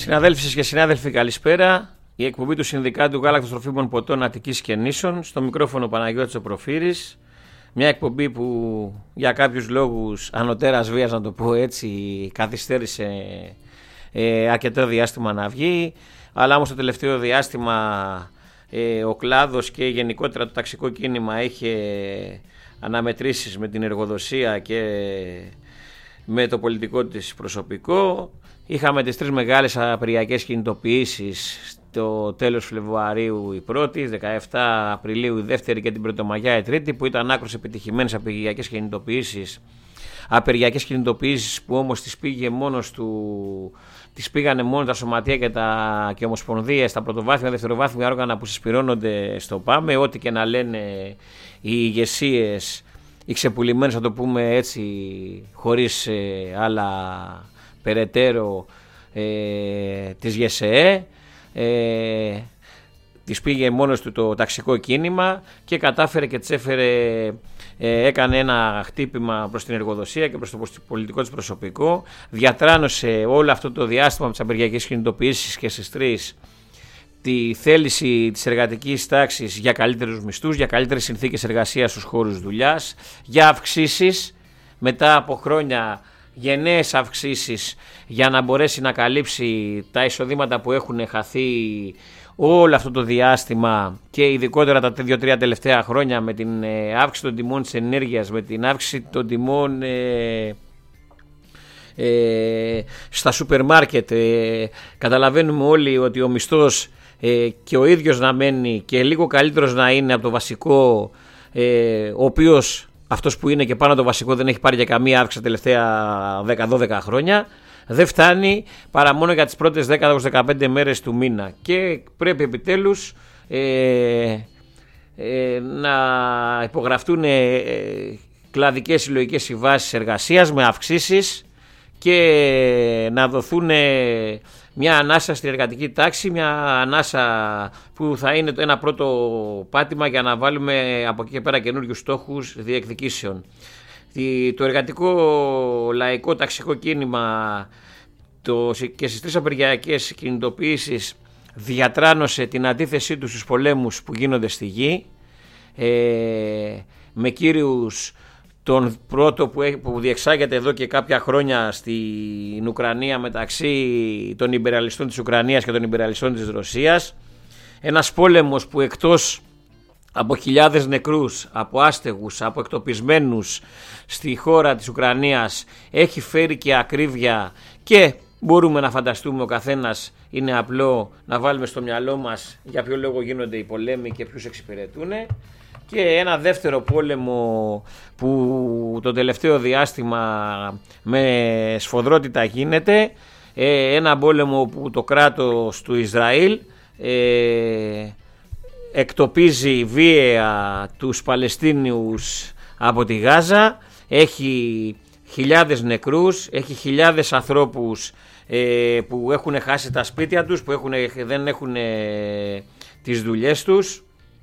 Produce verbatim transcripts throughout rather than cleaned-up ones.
Συναδέλφισες και συνάδελφοι, καλησπέρα. Η εκπομπή του Συνδικάτου Γάλακτος Τροφίμων Ποτών Αττικής και Νήσων. Στο μικρόφωνο Παναγιώτης ο Προφύρης. Μια εκπομπή που για κάποιους λόγους ανωτέρας βίας, να το πω έτσι, καθυστέρησε ε, αρκετό διάστημα να βγει. Αλλά όμως το τελευταίο διάστημα ε, ο κλάδος και γενικότερα το ταξικό κίνημα είχε αναμετρήσεις με την εργοδοσία και με το πολιτικό της προσωπικό. Είχαμε τις τρεις μεγάλες απεργιακές κινητοποιήσεις στο τέλος Φλεβουαρίου η πρώτη, δεκαεφτά Απριλίου η δεύτερη και την Πρωτομαγιά η τρίτη, που ήταν άκρως επιτυχημένες απεργιακές κινητοποιήσεις. Απεργιακές κινητοποιήσεις που όμως τις πήγε μόνος του, τις πήγανε μόνο τα σωματεία και, τα, και ομοσπονδίες, τα πρωτοβάθμια, δευτεροβάθμια όργανα που συσπηρώνονται στο ΠΑΜΕ, ό,τι και να λένε οι ηγεσίες, οι ξεπουλημένες, θα το πούμε έτσι, χωρίς ε, άλλα περαιτέρω ε, της ΓΕΣΕΕ. Ε, της πήγε μόνος του το ταξικό κίνημα και κατάφερε και τσέφερε, ε, έκανε ένα χτύπημα προς την εργοδοσία και προς το πολιτικό της προσωπικό. Διατράνωσε όλο αυτό το διάστημα με τις απεργιακές κινητοποιήσεις και στις τρεις τη θέληση της εργατικής τάξης για καλύτερους μισθούς, για καλύτερες συνθήκες εργασίας στους χώρους δουλειάς, για αυξήσεις μετά από χρόνια, γενναίες αυξήσεις, για να μπορέσει να καλύψει τα εισοδήματα που έχουν χαθεί όλο αυτό το διάστημα και ειδικότερα τα δύο τρία τελευταία χρόνια με την αύξηση των τιμών της ενέργειας, με την αύξηση των τιμών ε, ε, στα σούπερ μάρκετ. Ε, καταλαβαίνουμε όλοι ότι ο μισθός ε, και ο ίδιος να μένει και λίγο καλύτερος να είναι από το βασικό, ε, ο οποίος αυτός που είναι και πάνω το βασικό δεν έχει πάρει για καμία αύξηση τα τελευταία δέκα δώδεκα χρόνια, δεν φτάνει παρά μόνο για τις πρώτες δέκα με δεκαπέντε μέρες του μήνα και πρέπει επιτέλους ε, ε, να υπογραφτούν ε, κλαδικές συλλογικές συμβάσεις εργασίας με αυξήσεις και να δοθούν ε, μια ανάσα στην εργατική τάξη, μια ανάσα που θα είναι ένα πρώτο πάτημα για να βάλουμε από εκεί και πέρα καινούριους στόχους διεκδικήσεων. Το εργατικό λαϊκό ταξικό κίνημα το, και στις τρεις απεργιακές κινητοποιήσεις διατράνωσε την αντίθεσή του στους πολέμους που γίνονται στη γη, ε, με κύριους τον πρώτο που, έχει, που διεξάγεται εδώ και κάποια χρόνια στην Ουκρανία μεταξύ των υπεραλιστών της Ουκρανίας και των υπεραλιστών της Ρωσίας. Ένας πόλεμος που εκτός από χιλιάδες νεκρούς, από άστεγους, από εκτοπισμένους στη χώρα της Ουκρανίας έχει φέρει και ακρίβεια και μπορούμε να φανταστούμε, ο καθένας είναι απλό να βάλουμε στο μυαλό μας για ποιο λόγο γίνονται οι πολέμοι και ποιους εξυπηρετούν. Και ένα δεύτερο πόλεμο που το τελευταίο διάστημα με σφοδρότητα γίνεται, ένα πόλεμο που το κράτος του Ισραήλ ε, εκτοπίζει βίαια τους Παλαιστίνιους από τη Γάζα, έχει χιλιάδες νεκρούς, έχει χιλιάδες ανθρώπους ε, που έχουν χάσει τα σπίτια τους, που έχουν, δεν έχουν ε, τις δουλειές τους.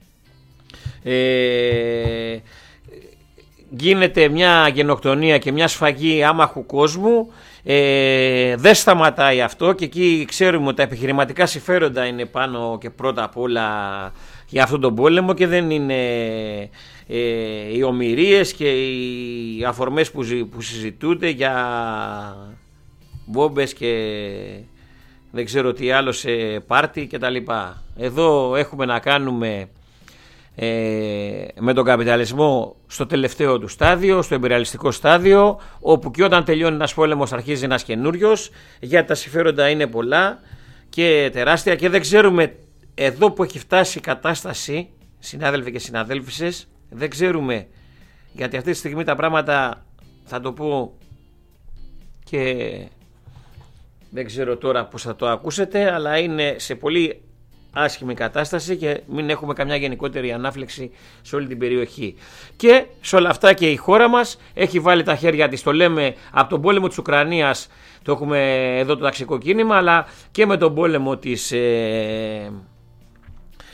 Ε, γίνεται μια γενοκτονία και μια σφαγή άμαχου κόσμου, ε, δεν σταματάει αυτό και εκεί ξέρουμε ότι τα επιχειρηματικά συμφέροντα είναι πάνω και πρώτα απ' όλα για αυτόν τον πόλεμο και δεν είναι ε, οι ομηρίες και οι αφορμές που, που συζητούνται για μπόμπες και δεν ξέρω τι άλλο σε πάρτι και τα λοιπά. Εδώ έχουμε να κάνουμε Ε, με τον καπιταλισμό στο τελευταίο του στάδιο, στο εμπειριαλιστικό στάδιο, όπου και όταν τελειώνει ένας πόλεμος αρχίζει ένας καινούριος, γιατί τα συμφέροντα είναι πολλά και τεράστια και δεν ξέρουμε εδώ που έχει φτάσει η κατάσταση, συνάδελφοι και συναδέλφισες, δεν ξέρουμε, γιατί αυτή τη στιγμή τα πράγματα, θα το πω και δεν ξέρω τώρα πώς θα το ακούσετε, αλλά είναι σε πολύ άσχημη κατάσταση και μην έχουμε καμιά γενικότερη ανάφλεξη σε όλη την περιοχή. Και σε όλα αυτά και η χώρα μας έχει βάλει τα χέρια της, το λέμε από τον πόλεμο της Ουκρανίας, το έχουμε εδώ το ταξικό κίνημα, αλλά και με τον πόλεμο της, ε,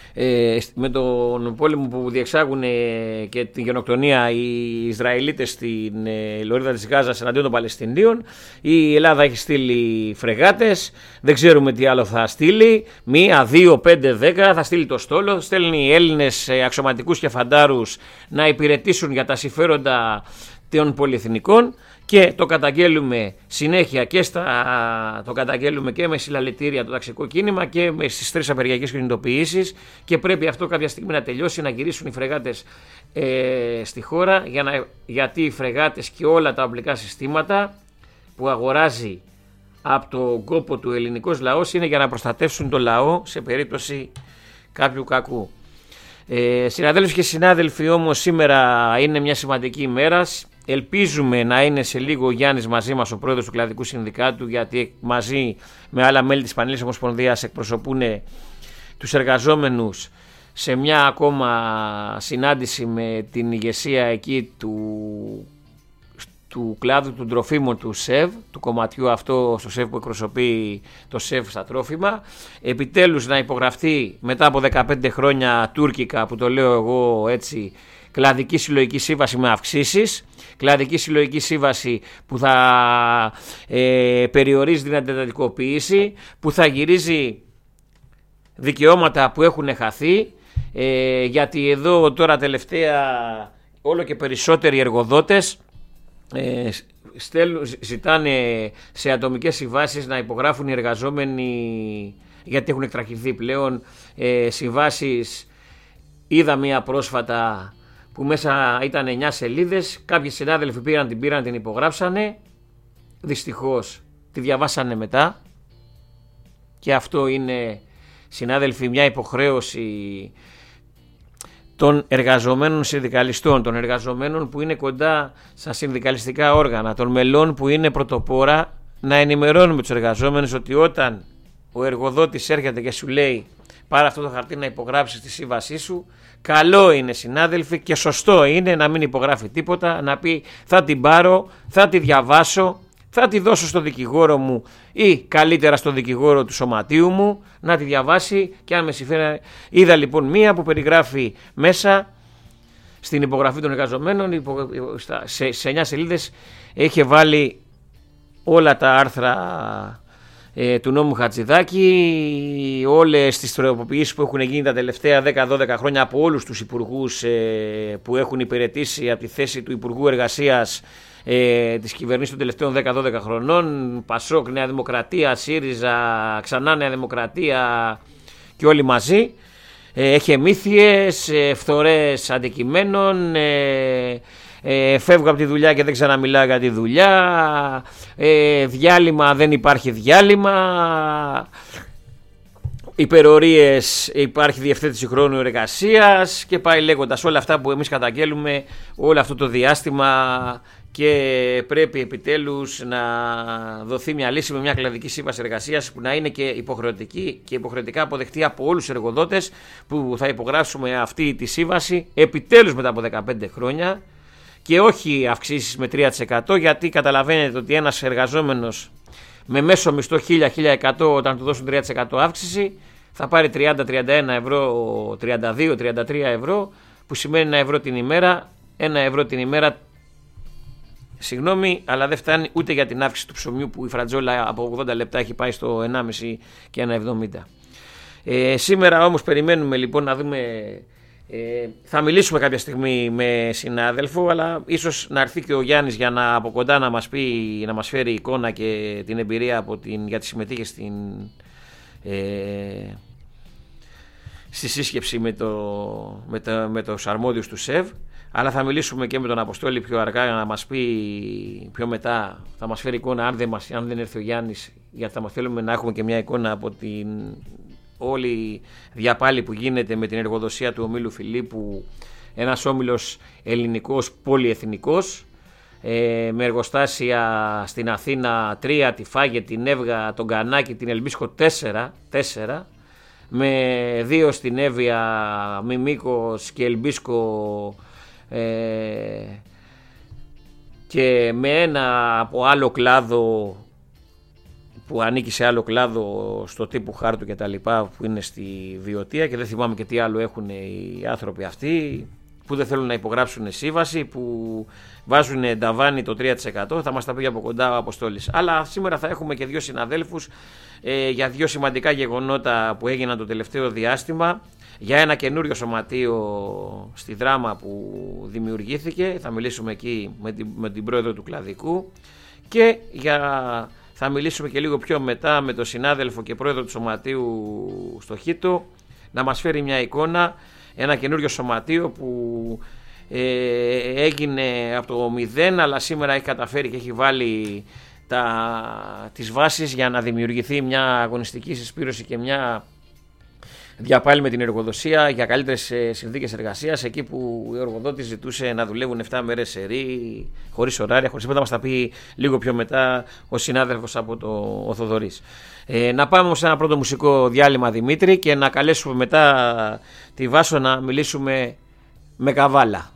Ε, με τον πόλεμο που διεξάγουν και την γενοκτονία οι Ισραηλίτες στην ε, λωρίδα της Γάζας εναντίον των Παλαιστινίων, η Ελλάδα έχει στείλει φρεγάτες, δεν ξέρουμε τι άλλο θα στείλει, μία, δύο, πέντε, δέκα, θα στείλει το στόλο, στέλνει Έλληνες αξιωματικούς και φαντάρους να υπηρετήσουν για τα συμφέροντα των πολυεθνικών. Και το καταγγέλουμε συνέχεια και, στα, το καταγγέλουμε και με συλλαλητήρια το ταξικό κίνημα και στις τρεις απεργιακές κινητοποιήσεις, και πρέπει αυτό κάποια στιγμή να τελειώσει, να γυρίσουν οι φρεγάτες ε, στη χώρα, για να, γιατί οι φρεγάτες και όλα τα οπλικά συστήματα που αγοράζει από τον κόπο του ελληνικός λαός είναι για να προστατεύσουν το λαό σε περίπτωση κάποιου κακού. Ε, συναδέλφοι και συνάδελφοι, όμως σήμερα είναι μια σημαντική ημέρα. Ελπίζουμε να είναι σε λίγο ο Γιάννης μαζί μας, ο πρόεδρος του Κλαδικού Συνδικάτου, γιατί μαζί με άλλα μέλη της Πανελλήνιας Ομοσπονδίας εκπροσωπούν τους εργαζόμενους σε μια ακόμα συνάντηση με την ηγεσία εκεί του, του κλάδου των τροφίμων του ΣΕΒ, του κομματιού αυτό στο ΣΕΒ που εκπροσωπεί το ΣΕΒ στα τρόφιμα. Επιτέλους να υπογραφτεί μετά από δεκαπέντε χρόνια τουρκικά, που το λέω εγώ έτσι, κλαδική συλλογική σύμβαση με αυξήσεις, κλαδική συλλογική σύμβαση που θα ε, περιορίζει την αντιτατικοποίηση, που θα γυρίζει δικαιώματα που έχουν χαθεί, ε, γιατί εδώ τώρα τελευταία όλο και περισσότεροι εργοδότες ε, στέλνουν, ζητάνε σε ατομικές συμβάσεις να υπογράφουν οι εργαζόμενοι, γιατί έχουν εκτραχυνθεί πλέον ε, συμβάσεις. Είδα μία πρόσφατα που μέσα ήταν εννιά σελίδες, κάποιοι συνάδελφοι πήραν την πήραν, την υπογράψανε, δυστυχώς τη διαβάσανε μετά, και αυτό είναι, συνάδελφοι, μια υποχρέωση των εργαζομένων συνδικαλιστών, των εργαζομένων που είναι κοντά στα συνδικαλιστικά όργανα, των μελών που είναι πρωτοπόρα, να ενημερώνουμε τους εργαζόμενους ότι όταν ο εργοδότης έρχεται και σου λέει πάρε αυτό το χαρτί να υπογράψεις τη σύμβασή σου, καλό είναι, συνάδελφοι, και σωστό είναι να μην υπογράφει τίποτα, να πει θα την πάρω, θα τη διαβάσω, θα τη δώσω στο δικηγόρο μου ή καλύτερα στο δικηγόρο του σωματείου μου να τη διαβάσει, και αν με συμφέρει. Είδα λοιπόν μία που περιγράφει μέσα στην υπογραφή των εργαζομένων, σε, σε εννιά σελίδες είχε βάλει όλα τα άρθρα ε, του νόμου Χατζηδάκη, όλες τις τροποποιήσεις που έχουν γίνει τα τελευταία δέκα δώδεκα χρόνια από όλους τους υπουργούς ε, που έχουν υπηρετήσει από τη θέση του Υπουργού Εργασίας ε, της κυβερνήσης των τελευταίων δέκα δώδεκα χρονών, Πασόκ, Νέα Δημοκρατία, ΣΥΡΙΖΑ, ξανά Νέα Δημοκρατία και όλοι μαζί. Ε, έχει εμήθειες, ε, φθορές αντικειμένων, ε, ε, φεύγω από τη δουλειά και δεν ξαναμιλάω για τη δουλειά, ε, διάλειμμα δεν υπάρχει διάλειμμα, υπερορίες υπάρχει διευθέτηση χρόνου εργασίας, και πάει λέγοντας όλα αυτά που εμείς καταγγέλουμε όλο αυτό το διάστημα, και πρέπει επιτέλους να δοθεί μια λύση με μια κλαδική σύμβαση εργασίας που να είναι και υποχρεωτική και υποχρεωτικά αποδεκτή από όλους τους εργοδότες, που θα υπογράψουμε αυτή τη σύμβαση επιτέλους μετά από δεκαπέντε χρόνια, και όχι αυξήσεις με τρία τοις εκατό, γιατί καταλαβαίνετε ότι ένας εργαζόμενος με μέσο μισθό χίλια με χίλια εκατό, όταν του δώσουν τρία τοις εκατό αύξηση, θα πάρει τριάντα με τριάντα ένα ευρώ, τριάντα δύο με τριάντα τρία ευρώ, που σημαίνει ένα ευρώ την ημέρα, ένα ευρώ την ημέρα. Συγγνώμη, αλλά δεν φτάνει ούτε για την αύξηση του ψωμιού, που η φρατζόλα από ογδόντα λεπτά έχει πάει στο ενάμιση και ένα εβδομήντα. Ε, σήμερα όμως περιμένουμε λοιπόν να δούμε, ε, θα μιλήσουμε κάποια στιγμή με συνάδελφο, αλλά ίσως να έρθει και ο Γιάννης για να από κοντά να μας πει, να μας φέρει εικόνα και την εμπειρία από την, γιατί συμμετείχε στην, ε, στη σύσκεψη με, το, με, το, με τους αρμόδιους του ΣΕΒ. Αλλά θα μιλήσουμε και με τον Αποστόλη πιο αργά για να μας πει πιο μετά, θα μας φέρει εικόνα αν δεν, μας, αν δεν έρθει ο Γιάννης, γιατί θα μας θέλουμε να έχουμε και μια εικόνα από την όλη διαπάλη που γίνεται με την εργοδοσία του ομίλου Φιλίππου, ένας όμιλος ελληνικός πολυεθνικός, ε, με εργοστάσια στην Αθήνα τρία, τη Φάγε, την Εύγα, τον Κανάκη, την Ελμπίσκο τέσσερα, τέσσερα, με δύο στην Εύβοια, Μιμίκος και Ελμπίσκο, Ε, και με ένα από άλλο κλάδο που ανήκει σε άλλο κλάδο, στο τύπου χάρτου και τα λοιπά, που είναι στη Βιωτία, και δεν θυμάμαι και τι άλλο έχουν οι άνθρωποι αυτοί που δεν θέλουν να υπογράψουν σύμβαση, που βάζουν νταβάνι το τρία τοις εκατό. Θα μας τα πει από κοντά ο Αποστόλης. Αλλά σήμερα θα έχουμε και δύο συναδέλφους ε, για δύο σημαντικά γεγονότα που έγιναν το τελευταίο διάστημα, για ένα καινούριο σωματείο στη Δράμα που δημιουργήθηκε, θα μιλήσουμε εκεί με την, με την πρόεδρο του κλαδικού, και για, θα μιλήσουμε και λίγο πιο μετά με τον συνάδελφο και πρόεδρο του σωματείου στο Χίτο, να μας φέρει μια εικόνα, ένα καινούριο σωματείο που ε, έγινε από το μηδέν, αλλά σήμερα έχει καταφέρει και έχει βάλει τα, τις βάσεις για να δημιουργηθεί μια αγωνιστική συσπήρωση και μια διαπάλη με την εργοδοσία για καλύτερες συνθήκες εργασίας, εκεί που ο εργοδότης ζητούσε να δουλεύουν επτά μέρες σερί, χωρίς ωράρια, χωρίς τίποτα. Μας τα πει λίγο πιο μετά ο συνάδελφος από το ο Θοδωρής. Ε, να πάμε όμως σε ένα πρώτο μουσικό διάλειμμα, Δημήτρη, και να καλέσουμε μετά τη Βάσο να μιλήσουμε με καβάλα.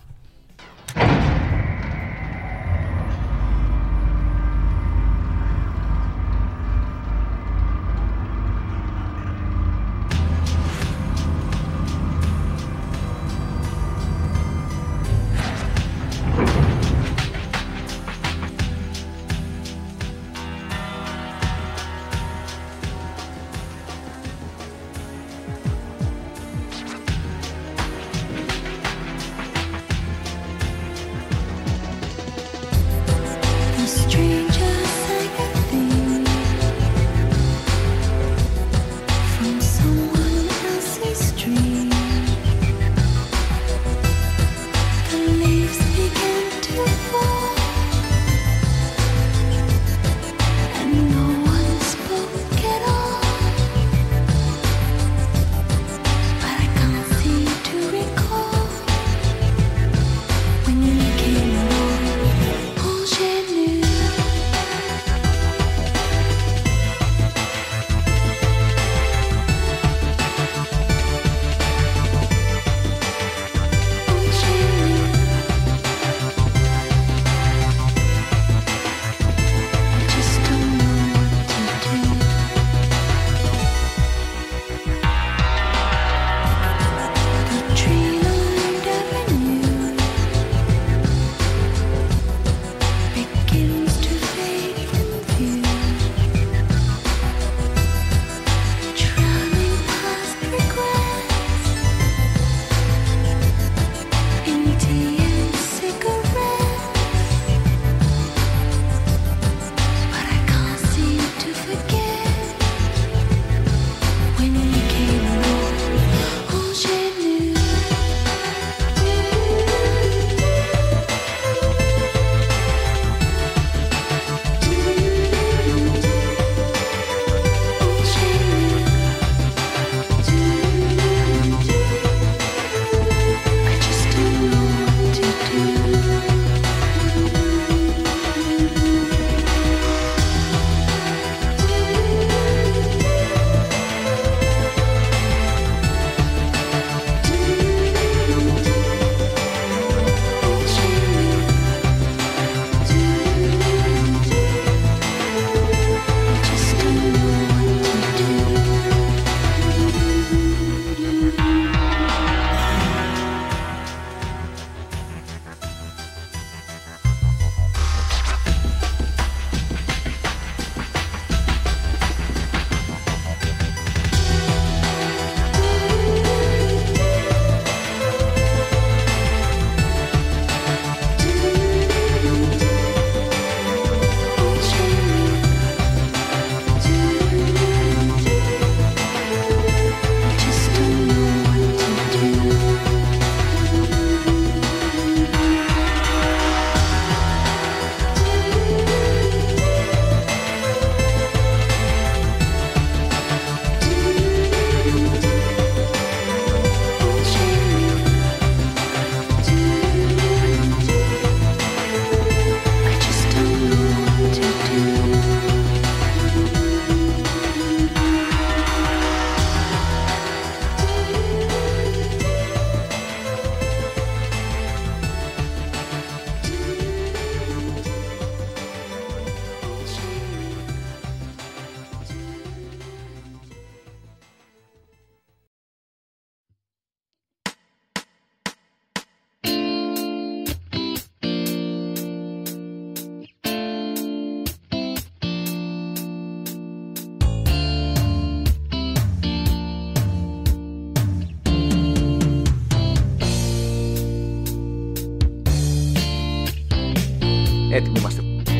Έτοιμοι είμαστε.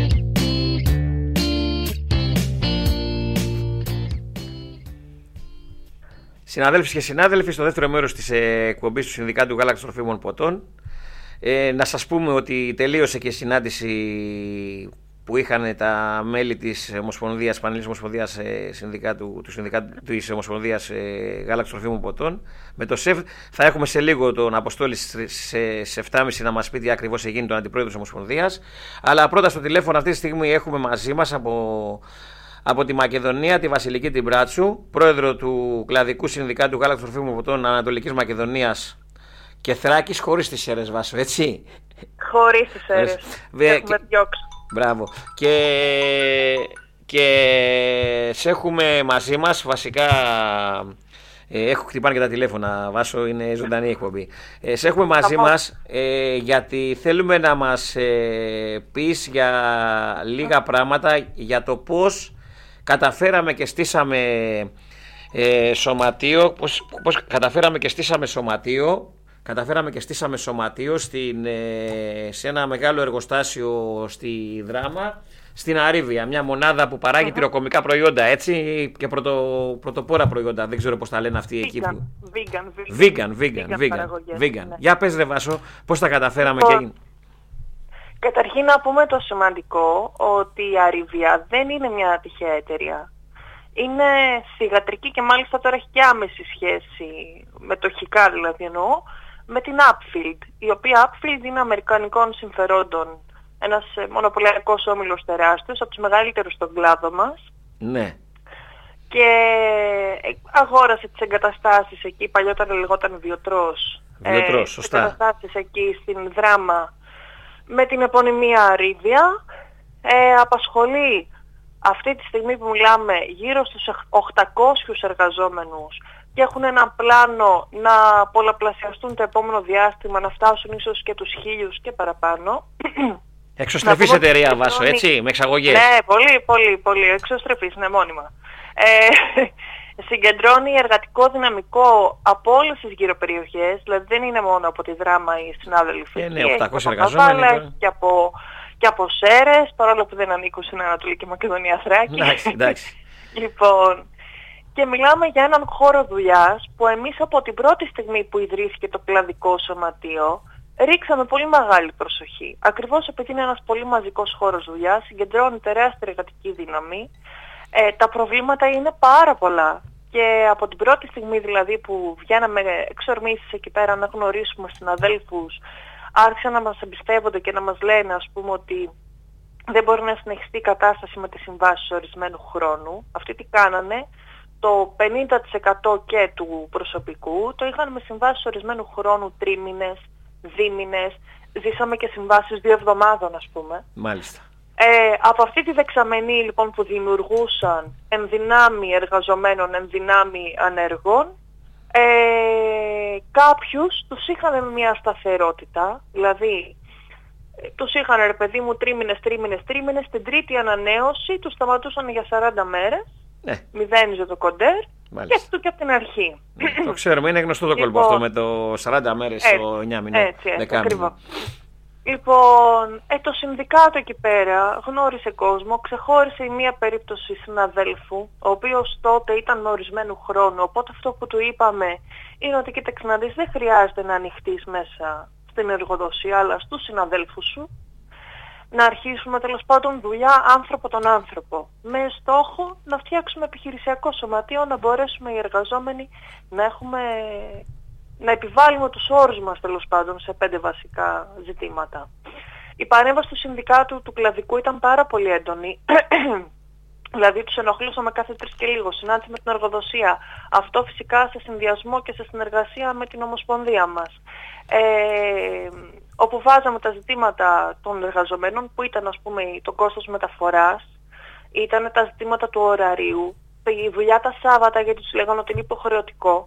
Συναδέλφοι και συνάδελφοι, στο δεύτερο μέρος της εκπομπής του Συνδικάτου Γάλακτος Τροφίμων Ποτών, ε, να σας πούμε ότι τελείωσε και η συνάντηση που είχαν τα μέλη της Ομοσπονδίας, Πανελλήνιας Ομοσπονδίας ε, Συνδικάτου, του Συνδικάτου της Ομοσπονδίας ε, Γάλακτος Τροφίμων Ποτών με το ΣΕΒ. Θα έχουμε σε λίγο τον Αποστόλη στις επτά και μισή να μας πει τι ακριβώς έγινε, τον Αντιπρόεδρο της Ομοσπονδίας. Αλλά πρώτα στο τηλέφωνο αυτή τη στιγμή έχουμε μαζί μας από, από τη Μακεδονία τη Βασιλική Τιμπράτσου, πρόεδρο του Κλαδικού Συνδικάτου Γάλακτος Τροφίμων Ποτών Ανατολικής Μακεδονίας και Θράκης, χωρίς τις αίρες, Βάσο, έτσι. Χωρίς τις αίρες. Έχουμε διώξει. Μπράβο. Και, και σε έχουμε μαζί μας, βασικά, ε, έχω χτυπάνε και τα τηλέφωνα, Βάσο, είναι ζωντανή εκπομπή. Ε, σε έχουμε μαζί μας ε, γιατί θέλουμε να μας ε, πεις για λίγα πράγματα για το πώς καταφέραμε και στήσαμε ε, σωματείο, πώς, πώς καταφέραμε και στήσαμε σωματείο Καταφέραμε και στήσαμε σωματείο στην, σε ένα μεγάλο εργοστάσιο στη Δράμα, στην Αρίβια. Μια μονάδα που παράγει uh-huh. τυροκομικά προϊόντα, έτσι, και πρωτο, πρωτοπόρα προϊόντα. Δεν ξέρω πώς τα λένε αυτοί vegan, εκεί. Που... Vegan, vegan, vegan, vegan, vegan, vegan. Ναι. Για πες ρε Βάσο, πώς τα καταφέραμε oh. και... Καταρχήν να πούμε το σημαντικό, ότι η Αρίβια δεν είναι μια τυχαία εταιρεία. Είναι θυγατρική και μάλιστα τώρα έχει και άμεση σχέση, μετοχικά δηλαδή εννοώ, με την Upfield, η οποία Upfield είναι αμερικανικών συμφερόντων, ένας μονοπωλιακός όμιλος τεράστιος, από τους μεγαλύτερους στον κλάδο μας. Ναι. Και αγόρασε τις εγκαταστάσεις εκεί, παλιότερα λεγόταν Βιοτρός. Βιοτρός, ε, σωστά. Τις εγκαταστάσεις εκεί στην Δράμα με την επωνυμία Αρίβια. Ε, απασχολεί αυτή τη στιγμή που μιλάμε γύρω στους οκτακόσιους εργαζόμενους και έχουν ένα πλάνο να πολλαπλασιαστούν το επόμενο διάστημα, να φτάσουν ίσως και τους χίλιους και παραπάνω. Εξωστρεφής εταιρεία συγκεντρώνει... Βάσο, έτσι, με εξαγωγές. Ναι, πολύ, πολύ, πολύ. Εξωστρεφής, ναι, μόνιμα. Ε, συγκεντρώνει εργατικό δυναμικό από όλες τις γύρω περιοχές, δηλαδή δεν είναι μόνο από τη Δράμα οι συνάδελφοι. Ε, ναι, οκτακόσιοι εργαζόμενοι. Και από, και από Σέρες, παρόλο που δεν ανήκουν στην Ανατολική Μακεδονία Θράκη. Εντάξει, εντάξει. Λοιπόν, και μιλάμε για έναν χώρο δουλειάς που εμείς από την πρώτη στιγμή που ιδρύθηκε το κλαδικό σωματείο ρίξαμε πολύ μεγάλη προσοχή. Ακριβώς επειδή είναι ένας πολύ μαζικός χώρος δουλειάς, συγκεντρώνει τεράστια εργατική δύναμη, ε, τα προβλήματα είναι πάρα πολλά. Και από την πρώτη στιγμή δηλαδή που βγαίναμε εξορμήσεις εκεί πέρα να γνωρίσουμε συναδέλφους, άρχισαν να μας εμπιστεύονται και να μας λένε, ας πούμε, ότι δεν μπορεί να συνεχιστεί η κατάσταση με τις συμβάσεις ορισμένου χρόνου. Αυτοί τι κάνανε? Το πενήντα τοις εκατό και του προσωπικού το είχαν με συμβάσεις ορισμένου χρόνου, τρίμηνες, δίμηνες. Ζήσαμε και συμβάσεις δύο εβδομάδων, ας πούμε. Μάλιστα. Ε, από αυτή τη δεξαμενή λοιπόν που δημιουργούσαν ενδυνάμει εργαζομένων, ενδυνάμει ανεργών, ε, κάποιους τους είχαν με μια σταθερότητα, δηλαδή ε, τους είχαν ρε παιδί μου τρίμηνες, τρίμηνες, τρίμηνες, την τρίτη ανανέωση τους σταματούσαν για σαράντα μέρες, ναι. Μηδένιζε το κοντέρ. Μάλιστα. Και αυτό και από την αρχή. Ναι, το ξέρουμε, είναι γνωστό το κόλπο αυτό με το σαράντα μέρες στο εννιά μήνο. Έτσι, έτσι, ακριβώς. Λοιπόν, ε, το συνδικάτο εκεί πέρα γνώρισε κόσμο, ξεχώρισε μία περίπτωση συναδέλφου, ο οποίος τότε ήταν με ορισμένου χρόνου, οπότε αυτό που του είπαμε είναι ότι κοίταξε να δεις, δεν χρειάζεται να ανοιχτείς μέσα στην εργοδοσία, αλλά στους συναδέλφους σου, να αρχίσουμε τέλος πάντων δουλειά άνθρωπο τον άνθρωπο, με στόχο να φτιάξουμε επιχειρησιακό σωματείο, να μπορέσουμε οι εργαζόμενοι να έχουμε... να επιβάλλουμε τους όρους μας τέλος πάντων σε πέντε βασικά ζητήματα. Η παρέμβαση του συνδικάτου του κλαδικού ήταν πάρα πολύ έντονη. Δηλαδή τους ενοχλούσαμε κάθε τρεις και λίγο, συνάντηση με την εργοδοσία. Αυτό φυσικά σε συνδυασμό και σε συνεργασία με την Ομοσπονδία μας. Ε, όπου βάζαμε τα ζητήματα των εργαζομένων που ήταν, ας πούμε, το κόστος μεταφοράς, ήταν τα ζητήματα του ωραρίου, η δουλειά τα Σάββατα γιατί τους λέγανε ότι είναι υποχρεωτικό.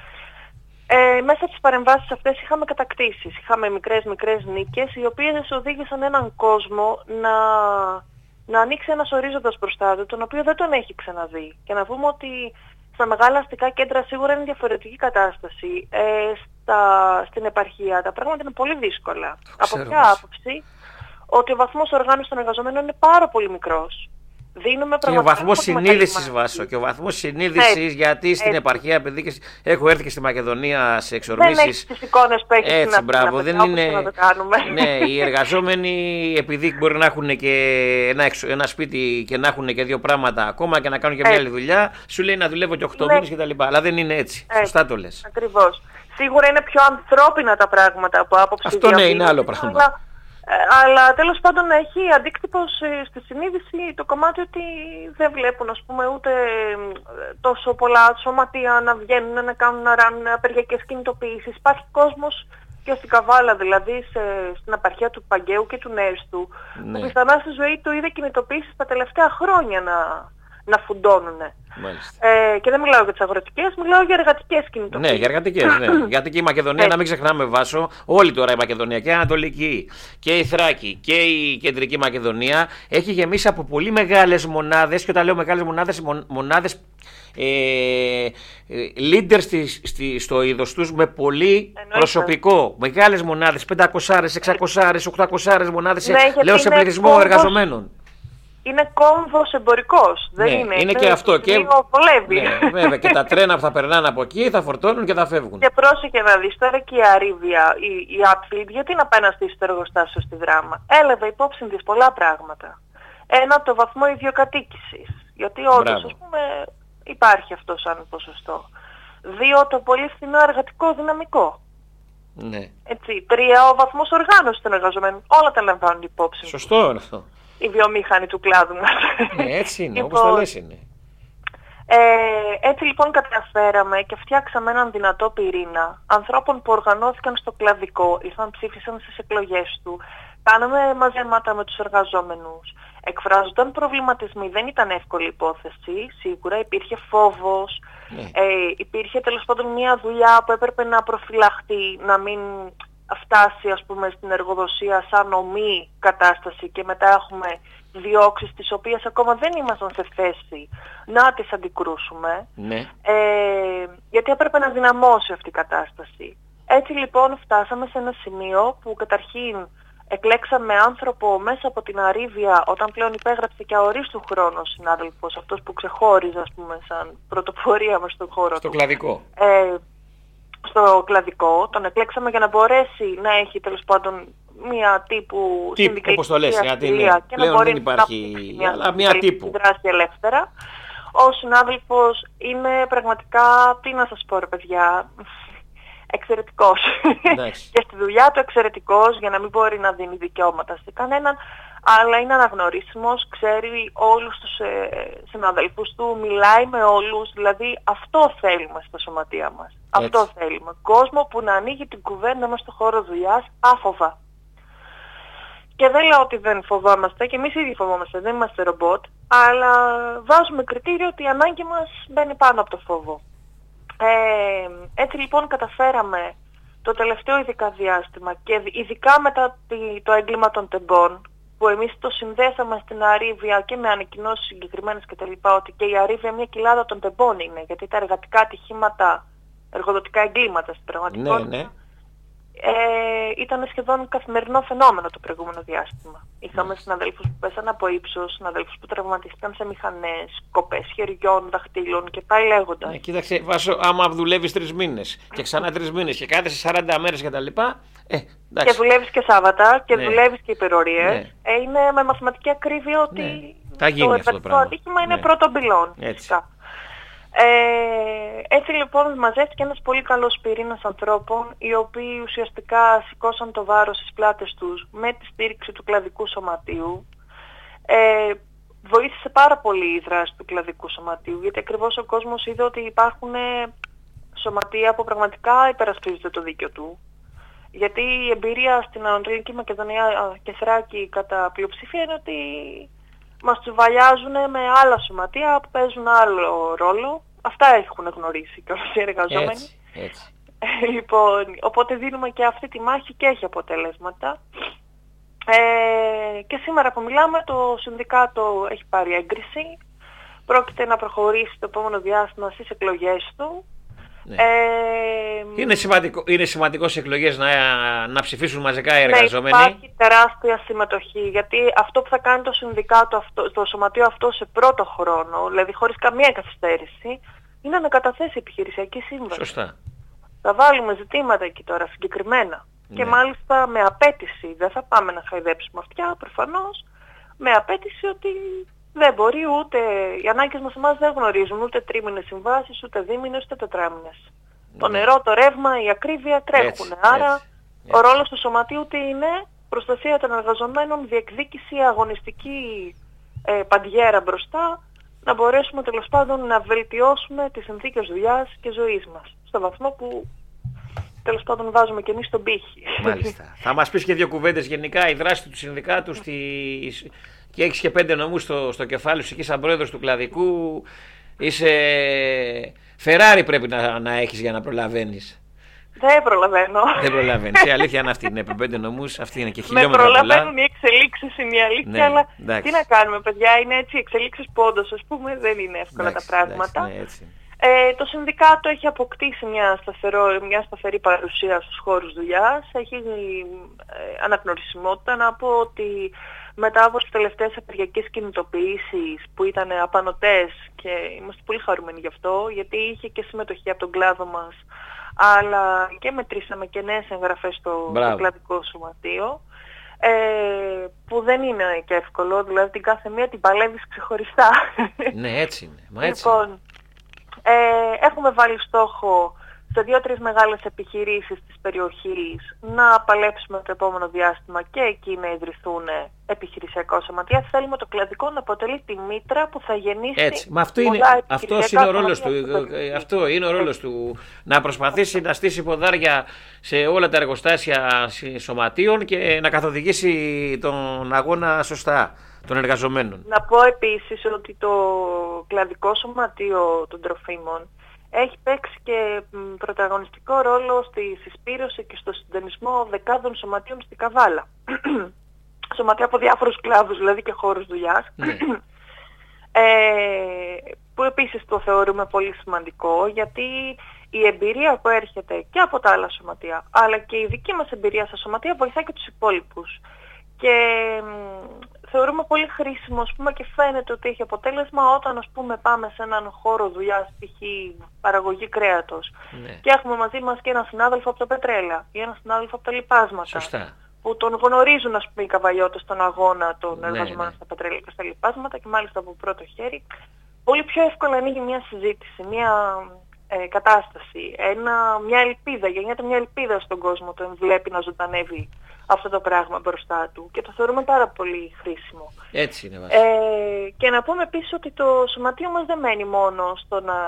Ε, μέσα στις παρεμβάσεις αυτές είχαμε κατακτήσεις, είχαμε μικρές μικρές νίκες οι οποίες οδήγησαν έναν κόσμο να, να ανοίξει ένας ορίζοντας μπροστά του, τον οποίο δεν τον έχει ξαναδεί. Και να πούμε ότι στα μεγάλα αστικά κέντρα σίγουρα είναι διαφορετική κατάσταση. Ε, στα, στην επαρχία τα πράγματα είναι πολύ δύσκολα. Από ποια άποψη? ότι ο βαθμός οργάνωσης των εργαζομένων είναι πάρα πολύ μικρός. Δίνουμε και ο βαθμός συνείδησης, Βάσο, και ο βαθμός συνείδησης, γιατί στην έτσι. επαρχία, επειδή και έχω έρθει και στη Μακεδονία σε εξορμήσεις. Δεν έχεις τις εικόνες που έχεις έτσι, στην μπράβο, Αθήνα, δεν είναι. Να το κάνουμε. Ναι, οι εργαζόμενοι, επειδή μπορεί να έχουν και ένα, ένα σπίτι και να έχουν και δύο πράγματα ακόμα και να κάνουν και μια άλλη δουλειά, σου λέει να δουλεύω και οκτώ ναι. μήνες κτλ. Αλλά δεν είναι έτσι. έτσι. Σωστά το λες. Ακριβώς. Σίγουρα είναι πιο ανθρώπινα τα πράγματα από άποψη. Αυτό ναι, είναι άλλο πράγμα. Αλλά... Αλλά τέλος πάντων έχει αντίκτυπο στη συνείδηση το κομμάτι ότι δεν βλέπουν, ας πούμε, ούτε τόσο πολλά σωματεία να βγαίνουν, να κάνουν να ράνουν απεργιακές κινητοποιήσεις. Υπάρχει κόσμος και στην Καβάλα, δηλαδή σε, στην απαρχία του Παγκαίου και του Νέριστου, ναι. που πιθανά στη ζωή του είδε κινητοποιήσεις τα τελευταία χρόνια να, να φουντώνουν. Ε, και δεν μιλάω για τις αγροτικές, μιλάω για εργατικές κινητοποιήσεις. Ναι, για εργατικές, ναι. Γιατί και η Μακεδονία, να μην ξεχνάμε, Βάσο, όλη τώρα η Μακεδονία, και η Ανατολική και η Θράκη και η Κεντρική Μακεδονία έχει γεμίσει από πολύ μεγάλες μονάδες, και όταν λέω μεγάλες μονάδες, μονάδες ε, leaders στη, στη, στο είδος τους με πολύ εννοείται. Προσωπικό. Μεγάλες μονάδες, πεντακόσιες, εξακόσιες, οκτακόσιες μονάδες, ναι, λέω σε πληθυσμό εργαζομένων. Είναι κόμβος εμπορικός, δεν ναι, είναι. Είναι και αυτό. Και... βολεύει. Ναι, βέβαια, και τα τρένα που θα περνάνε από εκεί θα φορτώνουν και θα φεύγουν. Και πρόσεχε να δεις τώρα και η Αρίβια, η, η Upfield, γιατί να πάει να στήσει το εργοστάσιο στη Δράμα. Έλαβε υπόψη της πολλά πράγματα. Ένα, το βαθμό ιδιοκατοίκησης. Γιατί όντως, ας πούμε, υπάρχει αυτό σαν ποσοστό. Δύο, το πολύ φθηνό εργατικό δυναμικό. Ναι. Έτσι. Τρία, ο βαθμός οργάνωσης των εργαζομένων. Όλα τα λαμβάνουν υπόψη. Σωστό είναι αυτό. Η βιομήχανη του κλάδου μας. Ναι, έτσι είναι, όπως το λες είναι. Ε, έτσι λοιπόν καταφέραμε και φτιάξαμε έναν δυνατό πυρήνα ανθρώπων που οργανώθηκαν στο κλαδικό, ήρθαν ψήφισαν στις εκλογές του, κάναμε μαζέματα με τους εργαζόμενους, εκφράζονταν προβληματισμοί, δεν ήταν εύκολη υπόθεση, σίγουρα υπήρχε φόβος, ναι. ε, υπήρχε τέλος πάντων μια δουλειά που έπρεπε να προφυλαχτεί, να μην φτάσει ας πούμε στην εργοδοσία σαν ομή κατάσταση και μετά έχουμε διώξεις τις οποίες ακόμα δεν ήμασταν σε θέση να τις αντικρούσουμε, ναι. ε, γιατί έπρεπε να δυναμώσει αυτή η κατάσταση. Έτσι λοιπόν φτάσαμε σε ένα σημείο που καταρχήν εκλέξαμε άνθρωπο μέσα από την Αρίβια, όταν πλέον υπέγραψε και αορίστου χρόνου ο συνάδελφος, αυτός που ξεχώριζε ας πούμε σαν πρωτοπορία μας στον χώρο στο του. κλαδικό. Ε, στο κλαδικό, τον εκλέξαμε για να μπορέσει να έχει τέλος πάντων μία τύπου συνδικαλιστική αστηλία ναι. και να μπορεί δεν υπάρχει, να αλλά μία τύπου δράση ελεύθερα. Ο συνάδελφος είναι πραγματικά, τι να σας πω ρε παιδιά, εξαιρετικός. Και στη δουλειά του εξαιρετικός, για να μην μπορεί να δίνει δικαιώματα σε κανέναν, αλλά είναι αναγνωρίσιμος, ξέρει όλους τους ε, συναδέλφους του, μιλάει με όλους, δηλαδή αυτό θέλουμε στα σωματεία μας. Έτσι. Αυτό θέλουμε. Κόσμο που να ανοίγει την κουβέντα μας στο χώρο δουλειάς άφοβα. Και δεν λέω ότι δεν φοβάμαστε, και εμείς ήδη φοβόμαστε, δεν είμαστε ρομπότ, αλλά βάζουμε κριτήριο ότι η ανάγκη μας μπαίνει πάνω από το φόβο. Ε, έτσι λοιπόν καταφέραμε το τελευταίο ειδικά διάστημα και ειδικά μετά το έγκλημα των τεμπών, που εμείς το συνδέσαμε στην Αρίβια και με ανακοινώσεις συγκεκριμένες και τα λοιπά, ότι και η Αρίβια μια κοιλάδα των τεμπών είναι, γιατί τα εργατικά ατυχήματα, εργοδοτικά εγκλήματα στην πραγματικότητα, ναι, ναι. Ε, ήταν σχεδόν καθημερινό φαινόμενο το προηγούμενο διάστημα. Είχαμε συναδέλφους που πέσαν από ύψος, συναδέλφους που τραυματίστηκαν σε μηχανές, κοπές χεριών, δαχτύλων και πάει λέγοντας. Ναι, κοίταξε, Βάσο, άμα δουλεύεις τρεις μήνες και ξανά τρεις μήνες και κάθεσαι σαράντα μέρες κτλ. Ε, και δουλεύεις και Σάββατα και ναι. δουλεύεις και υπερορίες. Ναι. Ε, είναι με μαθηματική ακρίβεια ότι ναι. το εργατικό ατύχημα είναι ναι. πρώτο πυλόν. Ε, έτσι λοιπόν μαζεύτηκε ένας πολύ καλός πυρήνας ανθρώπων, οι οποίοι ουσιαστικά σηκώσαν το βάρος στις πλάτες τους με τη στήριξη του κλαδικού σωματείου. Ε, βοήθησε πάρα πολύ η δράση του κλαδικού σωματείου, γιατί ακριβώς ο κόσμος είδε ότι υπάρχουν σωματεία που πραγματικά υπερασπίζονται το δίκαιο του. Γιατί η εμπειρία στην Ανατολική Μακεδονία και Θράκη κατά πλειοψηφία είναι ότι μας τσουβαλιάζουν με άλλα σωματεία που παίζουν άλλο ρόλο. Αυτά έχουν γνωρίσει και όλοι οι εργαζόμενοι. Έτσι, έτσι. Λοιπόν, οπότε δίνουμε και αυτή τη μάχη και έχει αποτελέσματα. Ε, και σήμερα που μιλάμε το συνδικάτο έχει πάρει έγκριση. Πρόκειται να προχωρήσει το επόμενο διάστημα στις εκλογές του. Ναι. Ε, είναι, σημαντικό, είναι σημαντικό σε εκλογές να, να ψηφίσουν μαζικά οι εργαζόμενοι. Ναι, υπάρχει τεράστια συμμετοχή, γιατί αυτό που θα κάνει το συνδικάτο αυτό, το σωματείο αυτό σε πρώτο χρόνο, δηλαδή χωρίς καμία καθυστέρηση, είναι να καταθέσει επιχειρησιακή σύμβαση. Σωστά. Θα βάλουμε ζητήματα εκεί τώρα συγκεκριμένα. Ναι. Και μάλιστα με απέτηση, δεν θα πάμε να χαϊδέψουμε αυτιά προφανώς, με απέτηση ότι δεν μπορεί ούτε, οι ανάγκες μας εμάς δεν γνωρίζουν ούτε τρίμηνες συμβάσεις, ούτε δίμηνες, ούτε τετράμηνες. Ναι. Το νερό, το ρεύμα, η ακρίβεια τρέχουν. Άρα έτσι, έτσι. Ο ρόλος του σωματείου τι είναι? Προστασία των εργαζομένων, διεκδίκηση, αγωνιστική ε, παντιέρα μπροστά, να μπορέσουμε τέλος πάντων να βελτιώσουμε τις συνθήκες δουλειάς και ζωής μας. Στο βαθμό που τέλος πάντων βάζουμε και εμείς τον πύχη. Μάλιστα. Θα μας πεις και δύο κουβέντες γενικά η δράση του συνδικάτου στη... και έχεις και πέντε νομούς στο, στο κεφάλι σου εκεί σαν πρόεδρος του κλαδικού. Είσαι Φεράρι πρέπει να, να έχεις για να προλαβαίνεις. Δεν προλαβαίνω. Δεν προλαβαίνεις. Η αλήθεια είναι αυτή. Είναι πέντε νομούς, αυτή είναι και χιλιόμετρα πολλά. Με πολλά. προλαβαίνουν οι εξελίξεις, είναι η αλήθεια, ναι, αλλά εντάξει. Τι να κάνουμε παιδιά, είναι έτσι οι εξελίξεις πόντος, ας πούμε, δεν είναι εύκολα εντάξει, τα πράγματα. Εντάξει, ναι, έτσι. Ε, το συνδικάτο έχει αποκτήσει μια, σταθερό, μια σταθερή παρουσία στους χώρους δουλειάς, έχει ε, αναγνωρισιμότητα. Να πω ότι μετά από τις τελευταίες απεργιακές κινητοποιήσεις που ήταν απανωτές και είμαστε πολύ χαρούμενοι γι' αυτό, γιατί είχε και συμμετοχή από τον κλάδο μας, αλλά και μετρήσαμε και νέες εγγραφές στο, στο κλαδικό σωματείο, ε, που δεν είναι και εύκολο, δηλαδή την κάθε μία την παλεύεις ξεχωριστά. Ναι, έτσι είναι. Μα έτσι λοιπόν, είναι. Ε, έχουμε βάλει στόχο σε δύο-τρεις μεγάλες επιχειρήσεις της περιοχής να παλέψουμε το επόμενο διάστημα και εκεί να ιδρυθούν επιχειρησιακά σωματεία. Θέλουμε το κλαδικό να αποτελεί τη μήτρα που θα γεννήσει. Έτσι. Μα αυτό είναι, αυτός είναι ο ρόλος του. Αυτό είναι ο ρόλος του. Να προσπαθήσει να στήσει ποδάρια σε όλα τα εργοστάσια σωματείων και να καθοδηγήσει τον αγώνα σωστά των εργαζομένων. Να πω επίσης ότι το κλαδικό σωματείο των τροφίμων έχει παίξει και πρωταγωνιστικό ρόλο στη συσπήρωση και στο συντονισμό δεκάδων σωματείων στην Καβάλα. Σωματεία από διάφορους κλάδους, δηλαδή και χώρους δουλειάς. Ναι. ε, που επίσης το θεωρούμε πολύ σημαντικό, γιατί η εμπειρία που έρχεται και από τα άλλα σωματεία, αλλά και η δική μας εμπειρία στα σωματεία βοηθάει και τους υπόλοιπους. Και θεωρούμε πολύ χρήσιμο, ας πούμε, και φαίνεται ότι έχει αποτέλεσμα όταν, ας πούμε, πάμε σε έναν χώρο δουλειάς, π.χ. παραγωγή κρέατος, ναι, και έχουμε μαζί μας και έναν συνάδελφο από τα πετρέλαια ή έναν συνάδελφο από τα λιπάσματα. Σωστά. Που τον γνωρίζουν, ας πούμε, οι καβαλιώτες στον αγώνα των ναι, εργαζομένων ναι. στα πετρέλαια και στα λιπάσματα και μάλιστα από πρώτο χέρι. Πολύ πιο εύκολα ανοίγει μια συζήτηση, μια ε, κατάσταση, ένα, μια ελπίδα, γεννιέται μια ελπίδα στον κόσμο, τον βλέπει να ζωντανεύει αυτό το πράγμα μπροστά του και το θεωρούμε πάρα πολύ χρήσιμο. Έτσι είναι βασικά. Ε, και να πούμε επίσης ότι το σωματείο μας δεν μένει μόνο στο να...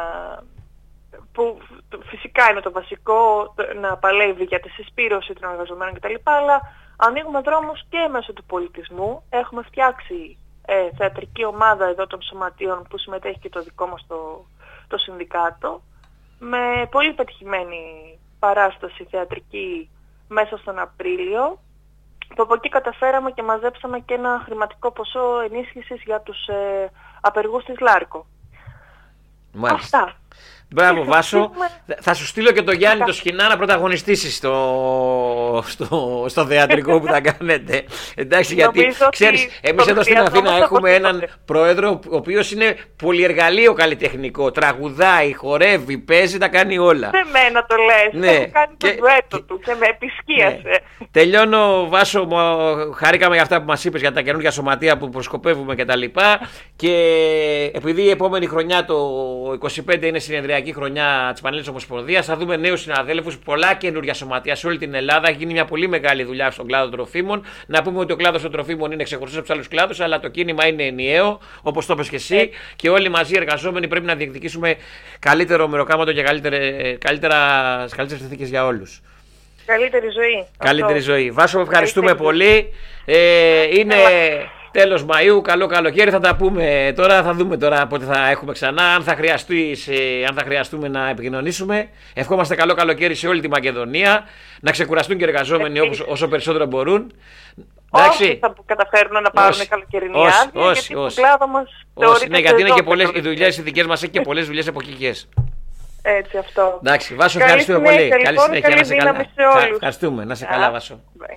που φυσικά είναι το βασικό, να παλεύει για τη συσπήρωση των εργαζομένων κτλ. Αλλά ανοίγουμε δρόμους και μέσω του πολιτισμού. Έχουμε φτιάξει ε, θεατρική ομάδα εδώ των σωματείων που συμμετέχει και το δικό μας το, το συνδικάτο, με πολύ πετυχημένη παράσταση θεατρική μέσα στον Απρίλιο, που από εκεί καταφέραμε και μαζέψαμε και ένα χρηματικό ποσό ενίσχυσης για τους ε, απεργούς της Λάρκο. Μάλιστα. Αυτά. Μπράβο Βάσο. Θα σου στείλω και το Γιάννη το Σχοινά να πρωταγωνιστήσεις στο, στο, στο θεατρικό που θα κάνετε. Εντάξει, γιατί ξέρεις, εμείς εδώ στην Αθήνα έχουμε έναν πρόεδρο ο οποίος είναι πολυεργαλείο καλλιτεχνικό. Τραγουδάει, χορεύει, παίζει, τα κάνει όλα. Σε μένα το λες. Ναι. Έχω κάνει το ντουέτο του και με επισκίασε. Ναι. Τελειώνω Βάσο, χαρήκαμε για αυτά που μας είπες για τα καινούργια σωματεία που προσκοπεύουμε κτλ. Και, και επειδή η επόμενη χρονιά το είκοσι πέντε είναι συνεδριακή χρονιά της Πανελλήνιας Ομοσπονδίας, θα δούμε νέους συναδέλφους, πολλά καινούργια σωματεία σε όλη την Ελλάδα. Έχει γίνει μια πολύ μεγάλη δουλειά στον κλάδο των τροφίμων. Να πούμε ότι ο κλάδος των τροφίμων είναι ξεχωριστός από τους άλλους κλάδους, αλλά το κίνημα είναι ενιαίο, όπως το είπες και εσύ. Ε. Και όλοι μαζί οι εργαζόμενοι πρέπει να διεκδικήσουμε καλύτερο μεροκάματο και καλύτερες συνθήκες για όλους. Καλύτερη ζωή. Καλύτερη αυτό. ζωή. Βάσο, ευχαριστούμε πολύ. Ε, είναι τέλος Μαΐου, καλό καλοκαίρι, θα τα πούμε τώρα, θα δούμε τώρα πότε θα έχουμε ξανά, αν θα, αν θα χρειαστούμε να επικοινωνήσουμε. Ευχόμαστε καλό καλοκαίρι σε όλη τη Μακεδονία, να ξεκουραστούν και οι εργαζόμενοι όπως, όσο περισσότερο μπορούν. Όσοι θα καταφέρουν να πάρουν όσοι, καλοκαιρινή όσοι, άδεια, όσοι, γιατί όσοι, το κλάδο μας όσοι, ναι, γιατί είναι και πολλές, οι δουλειές οι δικές μας έχει και πολλές δουλειές εποχικές. Έτσι αυτό. Εντάξει, Βάσο, ευχαριστούμε πολύ. Συνέχεια, καλή λοιπόν, συνέχεια, καλή να σε καλά. σε όλους. Ευχαριστούμε, να σε καλά, Βάσο. Bye.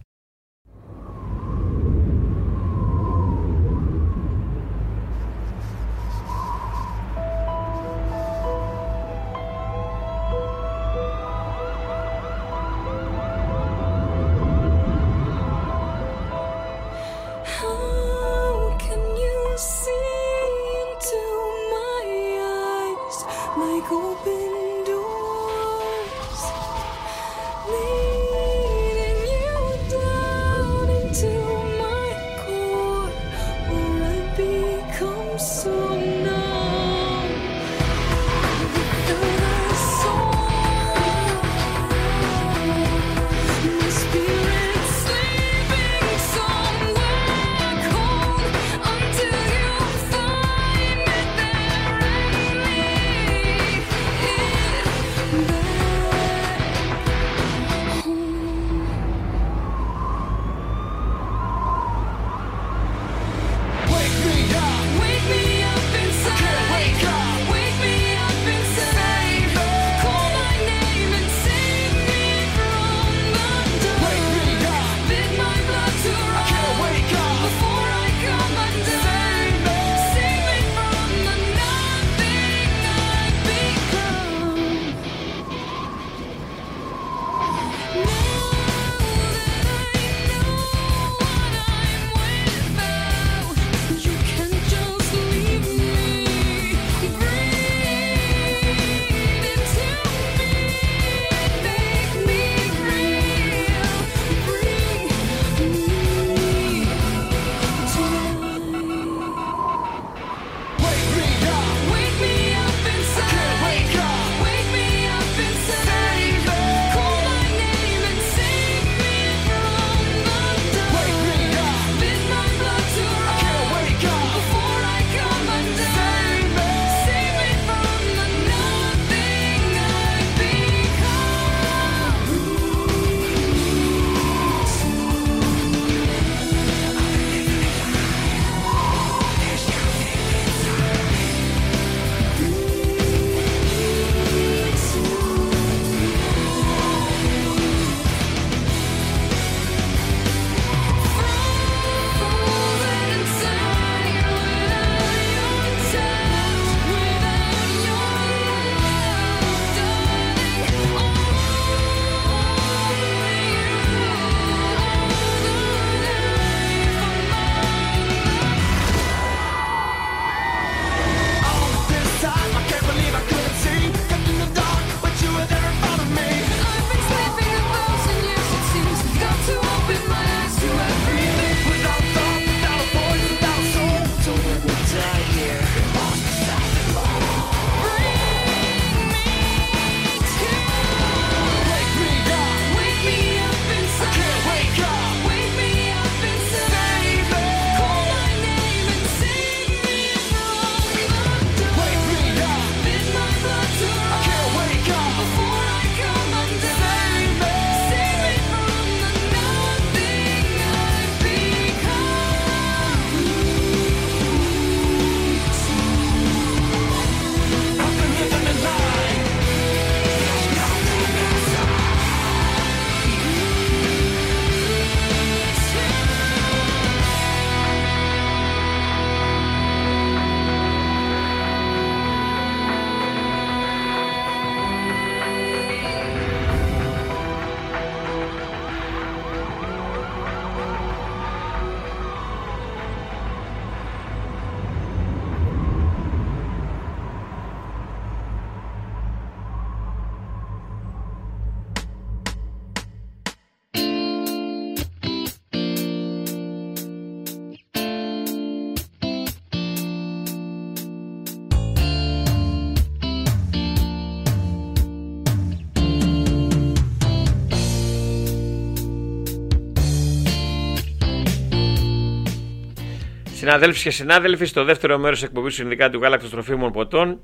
Συναδέλφοι και συνάδελφοι, στο δεύτερο μέρος της εκπομπής του Συνδικάτου Γάλακτος Τροφίμων Ποτών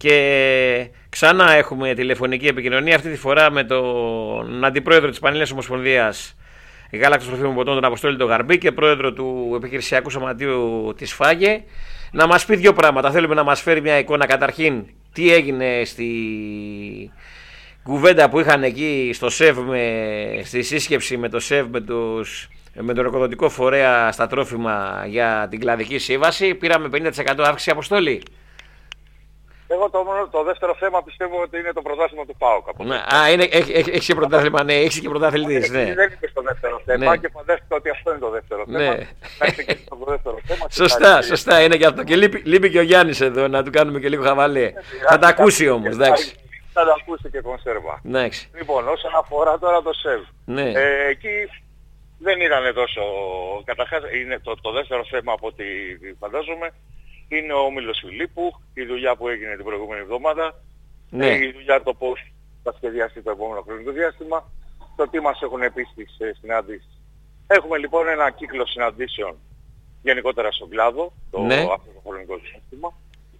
και ξανά έχουμε τηλεφωνική επικοινωνία, αυτή τη φορά με τον Αντιπρόεδρο της Πανελλήνιας Ομοσπονδίας Γάλακτος Τροφίμων Ποτών, τον Αποστόλη τον Γαρμπή, και Πρόεδρο του Επιχειρησιακού Σωματείου της ΦΑΓΕ, να μας πει δύο πράγματα. Θέλουμε να μας φέρει μια εικόνα καταρχήν τι έγινε στη κουβέντα που είχαν εκεί στο ΣΕΒ, με, στη σύσκεψη με το ΣΕΒ με, τους, με τον εργοδοτικό φορέα στα τρόφιμα για την κλαδική σύμβαση. Πήραμε πενήντα τοις εκατό αύξηση, Αποστόλη. Εγώ το, το δεύτερο θέμα πιστεύω ότι είναι το πρωτάθλημα του ΠΑΟΚ. Α, είναι, έχει, έχει, έχει και πρωτάθλημα, ναι, έχει και πρωταθλητής, ναι. Δεν είπε στο δεύτερο θέμα, ναι. Και φαντάστηκα ότι αυτό είναι το δεύτερο ναι. θέμα. Να είστε και στο δεύτερο θέμα. Σωστά, και σωστά, είναι και αυτό. Και λείπει, λείπει και ο Γιάννης εδώ, να του κάνουμε και λίγο χαβαλέ. Θα τα ακούσει όμως, εντάξει. Θα τα ακούσει και κονσέρβα. Εντάξει. Λοιπόν, όσον αφορά τώρα το ΣΕΒ, ναι. ε, εκεί δεν ήταν τόσο. Καταρχάς, είναι το, το δεύτερο θέμα από ό,τι φαντάζομαι. Είναι ο Όμιλος Φιλίππου, η δουλειά που έγινε την προηγούμενη εβδομάδα, ναι. η δουλειά το πώς θα σχεδιάσει το επόμενο χρονικό διάστημα, το τι μας έχουν πει στις συναντήσεις. Έχουμε λοιπόν ένα κύκλο συναντήσεων γενικότερα στον κλάδο, το ναι. αυτό το χρονικό διάστημα,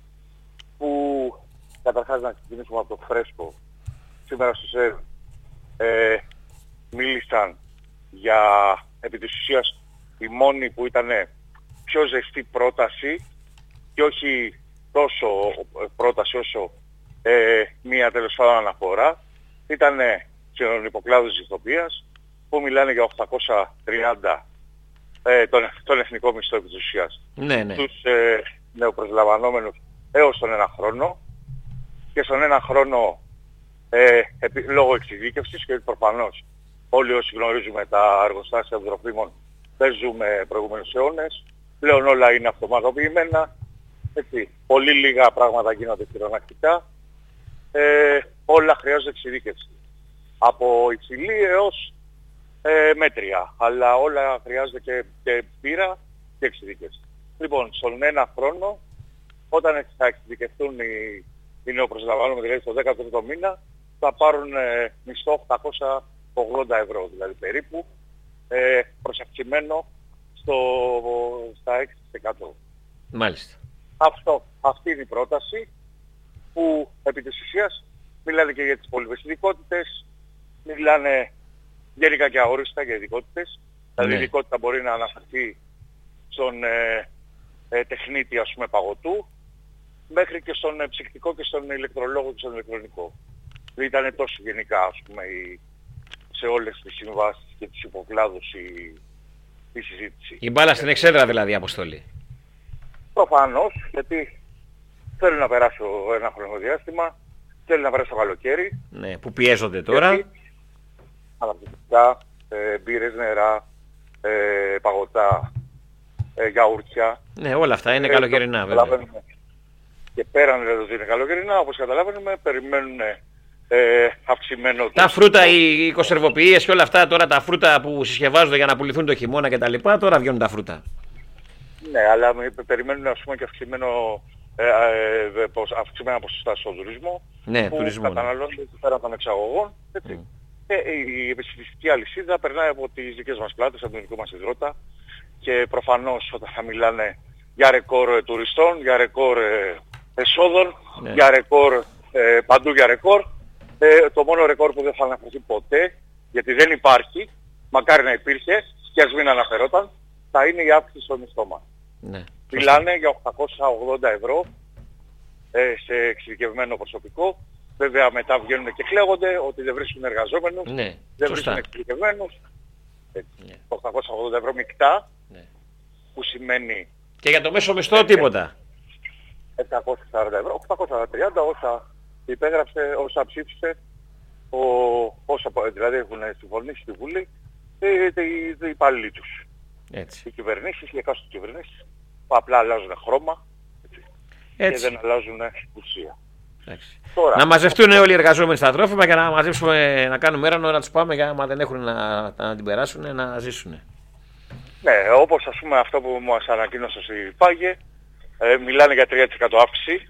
που καταρχάς να ξεκινήσουμε από το φρέσκο. Σήμερα στο ΣΕΒ ε, μίλησαν για επί της ουσίας η μόνη που ήταν πιο ζεστή πρόταση και όχι τόσο πρόταση όσο ε, μία τέλος πάντων αναφορά, ήταν στον υποκλάδο της ηθοποιίας που μιλάνε για οκτακόσια τριάντα ε, τον, τον εθνικό μισθό επί της ουσίας. Ναι, ναι. Τους ε, νεοπροσλαμβανόμενους έως τον ένα χρόνο και στον ένα χρόνο ε, επί, λόγω εξειδίκευσης και προφανώς όλοι όσοι γνωρίζουμε τα εργοστάσια των τροφίμων παίζουμε προηγούμενους αιώνες, πλέον όλα είναι αυτοματοποιημένα. Έτσι, πολύ λίγα πράγματα γίνονται χειρονακτικά. Ε, όλα χρειάζονται εξειδίκευση. Από υψηλή έως ε, μέτρια. Αλλά όλα χρειάζονται και, και πείρα και εξειδίκευση. Λοιπόν, στον ένα χρόνο, όταν θα εξειδικευτούν οι, οι νεοπροσλαμβάνομοι, δηλαδή στο δέκατο τρίτο μήνα, θα πάρουν ε, μισθό οκτακόσια ογδόντα ευρώ, δηλαδή περίπου, ε, προσαυξημένο στο, στα έξι τοις εκατό. Μάλιστα. Αυτό, αυτή είναι η πρόταση που επί της ουσίας μιλάνε και για τις πολυβεσιδικότητες, μιλάνε γενικά και αόριστα για ειδικότητες. Ναι. Δηλαδή η ειδικότητα μπορεί να αναφερθεί στον ε, ε, τεχνίτη ας πούμε παγωτού, μέχρι και στον ε, ψυκτικό και στον ηλεκτρολόγο και στον ηλεκτρονικό. Δηλαδή ήταν τόσο γενικά ας πούμε η, σε όλες τις συμβάσεις και τις υποκλάδους η, η συζήτηση. Η μπάλα στην εξέδρα δηλαδή, Αποστολή. Προφανώς, γιατί θέλει να περάσει ένα χρονικό διάστημα, θέλει να περάσει το καλοκαίρι. Ναι, που πιέζονται τώρα. Αναπτυκτικά, ε, μπύρες, νερά, ε, παγωτά, ε, γιαούρτια. Ναι, όλα αυτά είναι ε, καλοκαιρινά βέβαια. Και πέραν δηλαδή ότι είναι καλοκαιρινά, όπως καταλαβαίνουμε, περιμένουν ε, αυξημένο... Τα φρούτα, οι, οι κονσερβοποιίες και όλα αυτά τώρα, τα φρούτα που συσκευάζονται για να πουληθούν το χειμώνα κτλ. Τώρα βγαίνουν τα φρούτα. Ναι, αλλά περιμένουν ας πούμε και αυξημένο, ε, ε, αυξημένα ποσοστά στον τουρισμό, ναι, που τουρισμό, καταναλώνται ναι. πέρα των εξαγωγών. Έτσι. Mm. Και η επιστημιστική αλυσίδα περνάει από τις δικές μας πλάτες, από τον δικό μας υδρότα, και προφανώς όταν θα μιλάνε για ρεκόρ ε, τουριστών, για ρεκόρ ε, εσόδων, ναι. για ρεκόρ, ε, παντού για ρεκόρ, ε, το μόνο ρεκόρ που δεν θα αναφερθεί ποτέ, γιατί δεν υπάρχει, μακάρι να υπήρχε και ας μην αναφερόταν, θα είναι η αύξηση στο μισθό μας. Ναι, μιλάνε για οκτακόσια ογδόντα ευρώ ε, σε εξειδικευμένο προσωπικό. Βέβαια μετά βγαίνουν και κλαίγονται ότι δεν βρίσκουν εργαζόμενους, ναι, δεν σωστά. βρίσκουν εξειδικευμένους. Ναι. οκτακόσια ογδόντα ευρώ μεικτά, ναι. που σημαίνει... Και για το μέσο μισθό τίποτα. επτακόσια σαράντα ευρώ, οκτακόσια τριάντα όσα υπέγραψε, όσα ψήφισε, ο, όσα δηλαδή έχουν συμφωνήσει στη Βουλή, οι υπάλληλοι τους. Έτσι. Οι κυβερνήσεις, οι εκάστοτε κυβερνήσεις, που απλά αλλάζουν χρώμα έτσι. Και δεν αλλάζουν ουσία. Τώρα, να μαζευτούν όλοι οι εργαζόμενοι στα τρόφιμα και να μαζέψουμε, να κάνουμε έρανο, να τους πάμε για άμα δεν έχουν να, να την περάσουν, να ζήσουν. Ναι, όπως ας πούμε αυτό που μας ανακοίνωσε η Πάγε, ε, μιλάνε για τρία τοις εκατό αύξηση,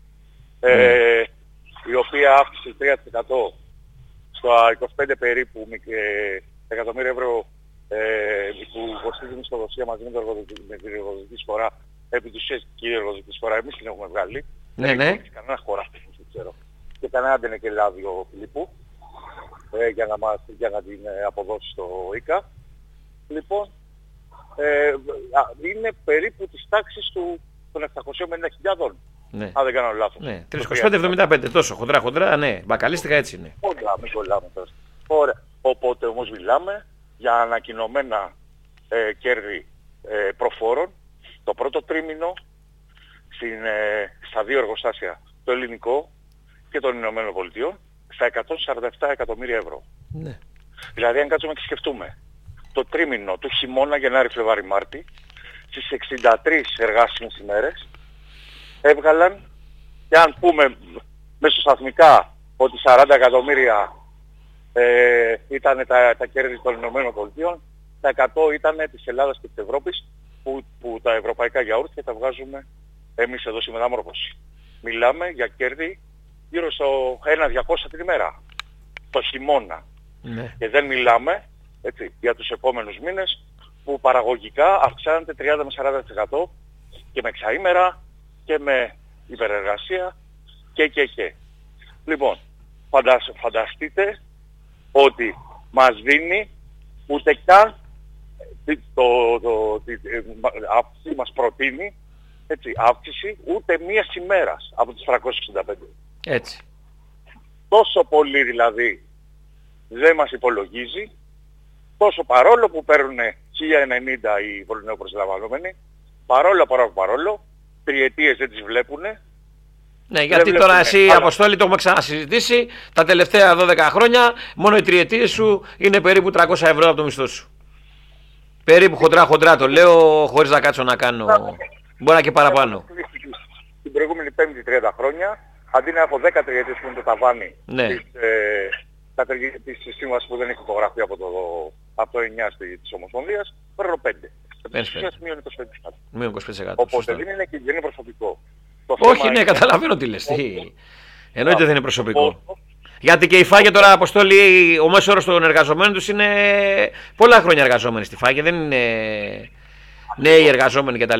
ε, mm. η οποία αύξηση τρία τοις εκατό στα είκοσι πέντε περίπου ε, εκατομμύρια ευρώ ε, που κοστίζει η μισθοδοσία μαζί με, το εργοδοτική, με την εργοδοτική εισφορά, επί της ουσίας και η εργοδοτική εισφορά εμείς την έχουμε βγάλει. Ναι, δεν ναι. έχει κανένα χώρα, δεν ξέρω. Και κανένα δεν είναι και λάδιο Φιλίππου ε, για, να μας, για να την ε, αποδώσει στο ΙΚΑ. Λοιπόν, ε, είναι περίπου της τάξης του, των επτακόσιων πενήντα χιλιάδων. Ναι. Αν δεν κάνω λάθος. Ναι, τρεις είκοσι πέντε εβδομήντα πέντε, τόσο χοντρά χοντρά, ναι, μπακαλίστικα έτσι είναι. Χοντρά, μην κολλάμε τώρα. Ωραία. Οπότε όμως μιλάμε για ανακοινωμένα ε, κέρδη ε, προφόρων το πρώτο τρίμηνο στην, ε, στα δύο εργοστάσια, το ελληνικό και των Ηνωμένων Πολιτειών, στα εκατόν σαράντα επτά εκατομμύρια ευρώ. Ναι. Δηλαδή αν κάτσουμε και σκεφτούμε το τρίμηνο του χειμώνα Γενάρη, Φλεβάρη, Μάρτη, στις εξήντα τρεις εργάσιμες ημέρες έβγαλαν, και αν πούμε μεσοσταθμικά ότι σαράντα εκατομμύρια ε, ήταν τα, τα κέρδη των Ηνωμένων Πολιτειών, τα εκατό ήταν της Ελλάδας και της Ευρώπης, που, που τα ευρωπαϊκά γιαούρτια τα βγάζουμε εμείς εδώ στη μεταμόρφωση. Μιλάμε για κέρδη γύρω στο ένα διακόσια την ημέρα, το χειμώνα. Ναι. Και δεν μιλάμε έτσι, για τους επόμενους μήνες που παραγωγικά αυξάνεται τριάντα με σαράντα τοις εκατό και με εξαήμερα και με υπερεργασία και και και. Λοιπόν, φαντασ, φανταστείτε ότι μας δίνει ούτε καν το, το, το, το, μας προτείνει έτσι, αύξηση ούτε μία ημέρας από τις τριακόσιες εξήντα πέντε. Έτσι. Τόσο πολύ δηλαδή δεν μας υπολογίζει, τόσο παρόλο που παίρνουν χίλια ενενήντα οι νεοπροσλαμβανόμενοι, παρόλο παρόλο παρόλο, τριετίες δεν τις βλέπουνε. Ναι, γιατί τώρα βλέπουνε, εσύ, αλλά... Αποστόλη, το έχουμε ξανασυζητήσει, τα τελευταία δώδεκα χρόνια μόνο οι τριετίες σου είναι περίπου τριακόσια ευρώ από το μισθό σου. Περίπου χοντρά χοντρά το λέω, χωρίς να κάτσω να κάνω, μπορεί να και παραπάνω. Την προηγούμενη πέμπτη τριάντα χρόνια, αντί να έχω δέκα τριετίες που είναι το ταβάνι, ναι. της, ε, της σύμβασης που δεν έχει υπογραφεί από το, από το εννιά της Ομοσπονδίας, παίρνω πέντε. Επίσης μείον είκοσι πέντε τοις εκατό. Μείον είκοσι πέντε τοις εκατό. Οπότε δεν είναι, δεν είναι προσωπικό. Το όχι, ναι, είναι... καταλαβαίνω τι λες. Τι... Εννοείται δεν είναι προσωπικό. Πώς... Γιατί και η Φάγε τώρα, Αποστόλη, ο μέσος όρος των εργαζομένων τους είναι πολλά χρόνια εργαζόμενοι στη Φάγε. Δεν είναι νέοι εργαζόμενοι κτλ.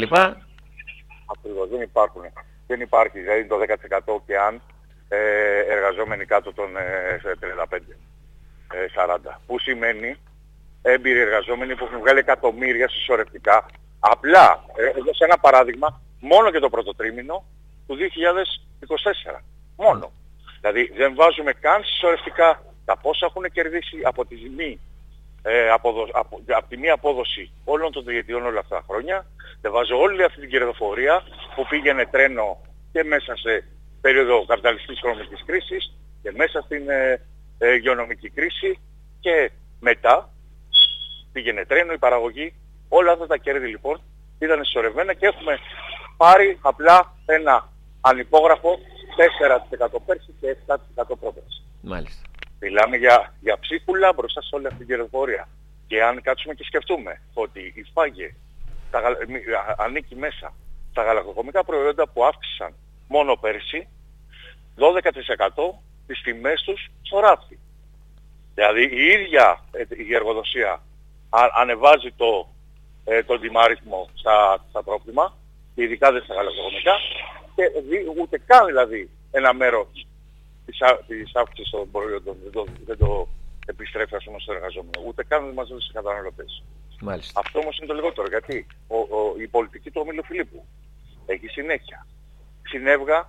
Ακριβώς, δεν υπάρχουν. Δεν υπάρχει, δηλαδή το δέκα τοις εκατό και αν ε, εργαζόμενοι κάτω των ε, τριάντα πέντε σαράντα. Που σημαίνει έμπειροι εργαζόμενοι που έχουν βγάλει εκατομμύρια συσσωρευτικά. Απλά, έχω δώσει ένα παράδειγμα, μόνο και το πρώτο τρίμηνο του δύο χιλιάδες είκοσι τέσσερα. Μόνο. Δηλαδή δεν βάζουμε καν συσσωρευτικά τα πόσα έχουν κερδίσει από τη μη, ε, αποδο, από, από τη μη απόδοση όλων των τριετιών όλα αυτά τα χρόνια. Δεν βάζω όλη αυτή την κερδοφορία που πήγαινε τρένο και μέσα σε περίοδο καπιταλιστικής οικονομικής κρίσης και μέσα στην ε, ε, υγειονομική κρίση και μετά πήγαινε τρένο η παραγωγή. Όλα αυτά τα κέρδη λοιπόν ήταν συσσωρευμένα και έχουμε πάρει απλά ένα ανυπόγραφο τέσσερα τοις εκατό πέρσι και επτά τοις εκατό πρόπερσι. Μάλιστα. Μιλάμε για, για ψίχουλα μπροστά σε όλη αυτή την κερδοφορία. Και αν κάτσουμε και σκεφτούμε ότι η Φάγε τα, ανήκει μέσα τα γαλακτοκομικά προϊόντα που αύξησαν μόνο πέρσι δώδεκα τοις εκατό τις τιμές τους στο ράφι. Δηλαδή η ίδια η εργοδοσία α, ανεβάζει το, ε, τον τιμάριθμο στα, στα τρόφιμα, ειδικά δεν στα γαλακτοκομικά, και δι, ούτε καν δηλαδή ένα μέρος της, της αύξησης των προϊόντων δεν το, δεν το επιστρέφει ας πούμε στο εργαζόμενο, ούτε καν δεν μας δώσει στους καταναλωτές. Μάλιστα. Αυτό όμως είναι το λιγότερο, γιατί ο, ο, η πολιτική του Ομίλου Φιλίππου έχει συνέχεια. Συνέβγα,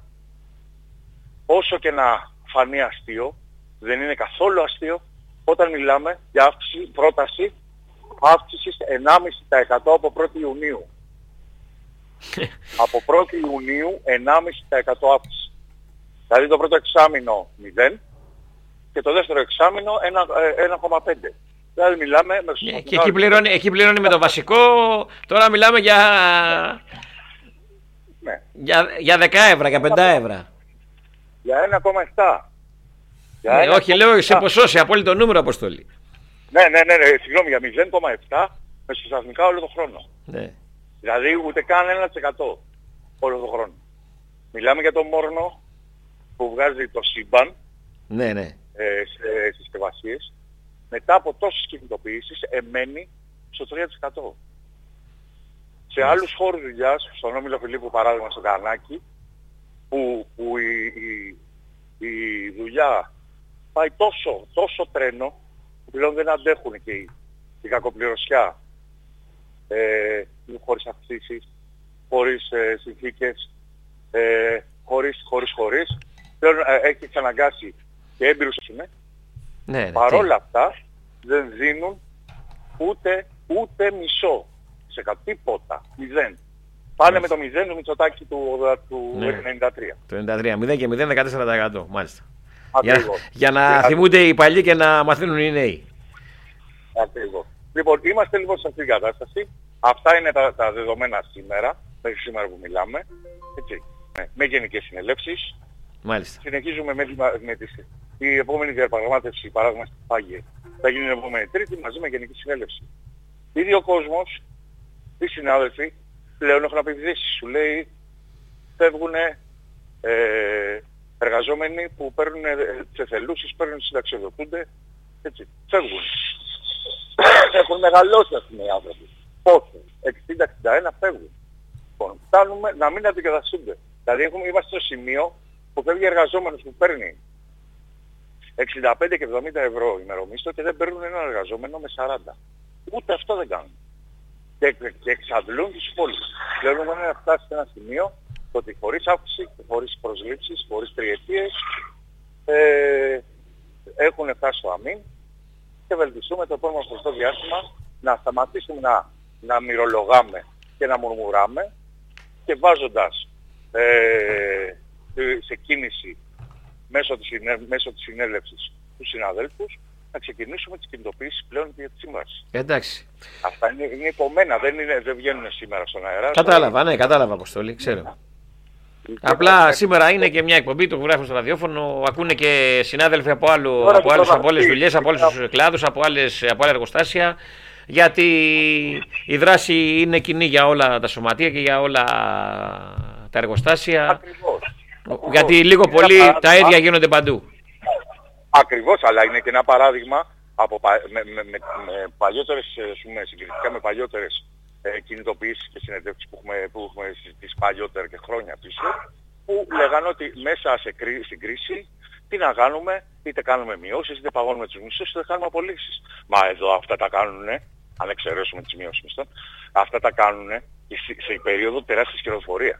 όσο και να φανεί αστείο, δεν είναι καθόλου αστείο όταν μιλάμε για αύξηση, πρόταση αύξησης ενάμιση τοις εκατό από πρώτη Ιουνίου. Από πρώτη Ιουνίου ενάμιση τοις εκατό αύξηση. Δηλαδή το πρώτο εξάμηνο μηδέν και το δεύτερο εξάμηνο ένα κόμμα πέντε. Δηλαδή μιλάμε με yeah, και εκεί πληρώνει, εκεί πληρώνει με το βασικό, τώρα μιλάμε για, ναι. για, για δέκα ευρώ, για πέντε ευρώ. Για ένα κόμμα επτά. Ναι, όχι, λέω σε ποσό, σε απόλυτο νούμερο, Αποστόλη. Ναι, ναι, ναι, ναι, συγγνώμη, για μηδέν κόμμα επτά μεσοσταθμικά όλο τον χρόνο. Ναι. Δηλαδή ούτε καν ένα τοις εκατό όλο τον χρόνο. Μιλάμε για το μόρνο που βγάζει το σύμπαν, ναι, ναι. Ε, σε συσκευασίες, μετά από τόσες κινητοποιήσεις εμένει στο τρία τοις εκατό. Σε yes. άλλους χώρους δουλειάς, στον Όμιλο Φιλίππου παράδειγμα στο Καρνάκι, που, που η, η, η δουλειά πάει τόσο, τόσο τρένο, που πλέον δεν αντέχουν και η, η κακοπληρωσιά, ε, χωρίς αυξήσεις, χωρίς ε, συνθήκες, ε, χωρίς, χωρίς, χωρίς. Πλέον ε, έχει εξαναγκάσει και έμπειρους είναι. Ναι, παρόλα αυτά δεν δίνουν ούτε, ούτε μισό σε κα, τίποτα, μηδέν. Πάνε με το μηδέν του Μητσοτάκη του, του ναι. ενενήντα τρία. Το ενενήντα τρία, μηδέν και μηδέν, δεκατέσσερα τοις εκατό, μάλιστα. Για, για να και θυμούνται οι παλιοί και να μαθαίνουν οι νέοι. Ακριβώς. Λοιπόν, είμαστε λοιπόν σε αυτήν την κατάσταση. Αυτά είναι τα, τα δεδομένα σήμερα, μέχρι σήμερα που μιλάμε. Έτσι. Ναι. Με γενικές συνελεύσεις. Μάλιστα. Συνεχίζουμε με, με τις, η επόμενη διαπραγμάτευση, παράδειγμα στη Φάγη, θα γίνει την επόμενη Τρίτη μαζί με γενική συνέλευση. Ήδη ο κόσμος, οι συνάδελφοι, πλέον έχουν απειβδίσει. Σου λέει, φεύγουν ε, εργαζόμενοι που παίρνουν τις εθελούσεις, παίρνουν συνταξιοδοτούνται, έτσι, φεύγουν. Έχουν μεγαλώσει αυτοί οι άνθρωποι. Πόσο, εξήντα εξήντα ένα φεύγουν. Λοιπόν, φτάνουμε να μην αντικαταστούνται. Δηλαδή έχουμε, είμαστε στο σημείο που φεύγει εργαζόμενος που παίρνει εξήντα πέντε και εβδομήντα ευρώ ημερομίσθο και δεν παίρνουν έναν εργαζόμενο με σαράντα. Ούτε αυτό δεν κάνουν. Και, και εξαντλούν τους υπόλοιπους. Θέλουμε να φτάσει σε ένα σημείο ότι χωρίς αύξηση, χωρίς προσλήψεις, χωρίς τριετίες ε, έχουν φτάσει στο αμήν και βελτιστούμε το επόμενο χρονικό διάστημα να σταματήσουμε να, να μυρολογάμε και να μουρμουράμε και βάζοντας ε, σε κίνηση μέσω της, μέσω της συνέλευσης τους συναδέλφους να ξεκινήσουμε τις κινητοποιήσεις πλέον για τη σύμβαση. Εντάξει. Αυτά είναι, είναι υπομένα, δεν, είναι, δεν βγαίνουν σήμερα στον αέρα. Κατάλαβα, ναι, κατάλαβα Αποστόλη, ξέρω. Απλά σήμερα είναι και μια εκπομπή, το γράφουν στο ραδιόφωνο, ακούνε και συνάδελφοι από, άλλο, από, άλλους, από άλλες δουλειές, από άλλους κλάδους, από, άλλες, από άλλα εργοστάσια, γιατί η δράση είναι κοινή για όλα τα σωματεία και για όλα τα εργοστάσια. Ακριβώς. Γιατί λίγο πολύ τα ίδια γίνονται παντού. Ακριβώς, αλλά είναι και ένα παράδειγμα από, με, με, με, με παλιότερες, συγκριτικά με παλιότερες ε, κινητοποιήσεις και συνεντεύξεις που έχουμε, που έχουμε συζητήσει παλιότερα και χρόνια πίσω, που λέγανε ότι μέσα σε κρί, στην κρίση τι να κάνουμε, είτε κάνουμε μειώσεις, είτε παγώνουμε τους μισθούς, είτε κάνουμε απολύσεις. Μα εδώ αυτά τα κάνουνε, αν εξαιρέσουμε τις μειώσεις μισθών, αυτά τα κάνουνε σε, σε περίοδο τεράστιας κερδοφορίας.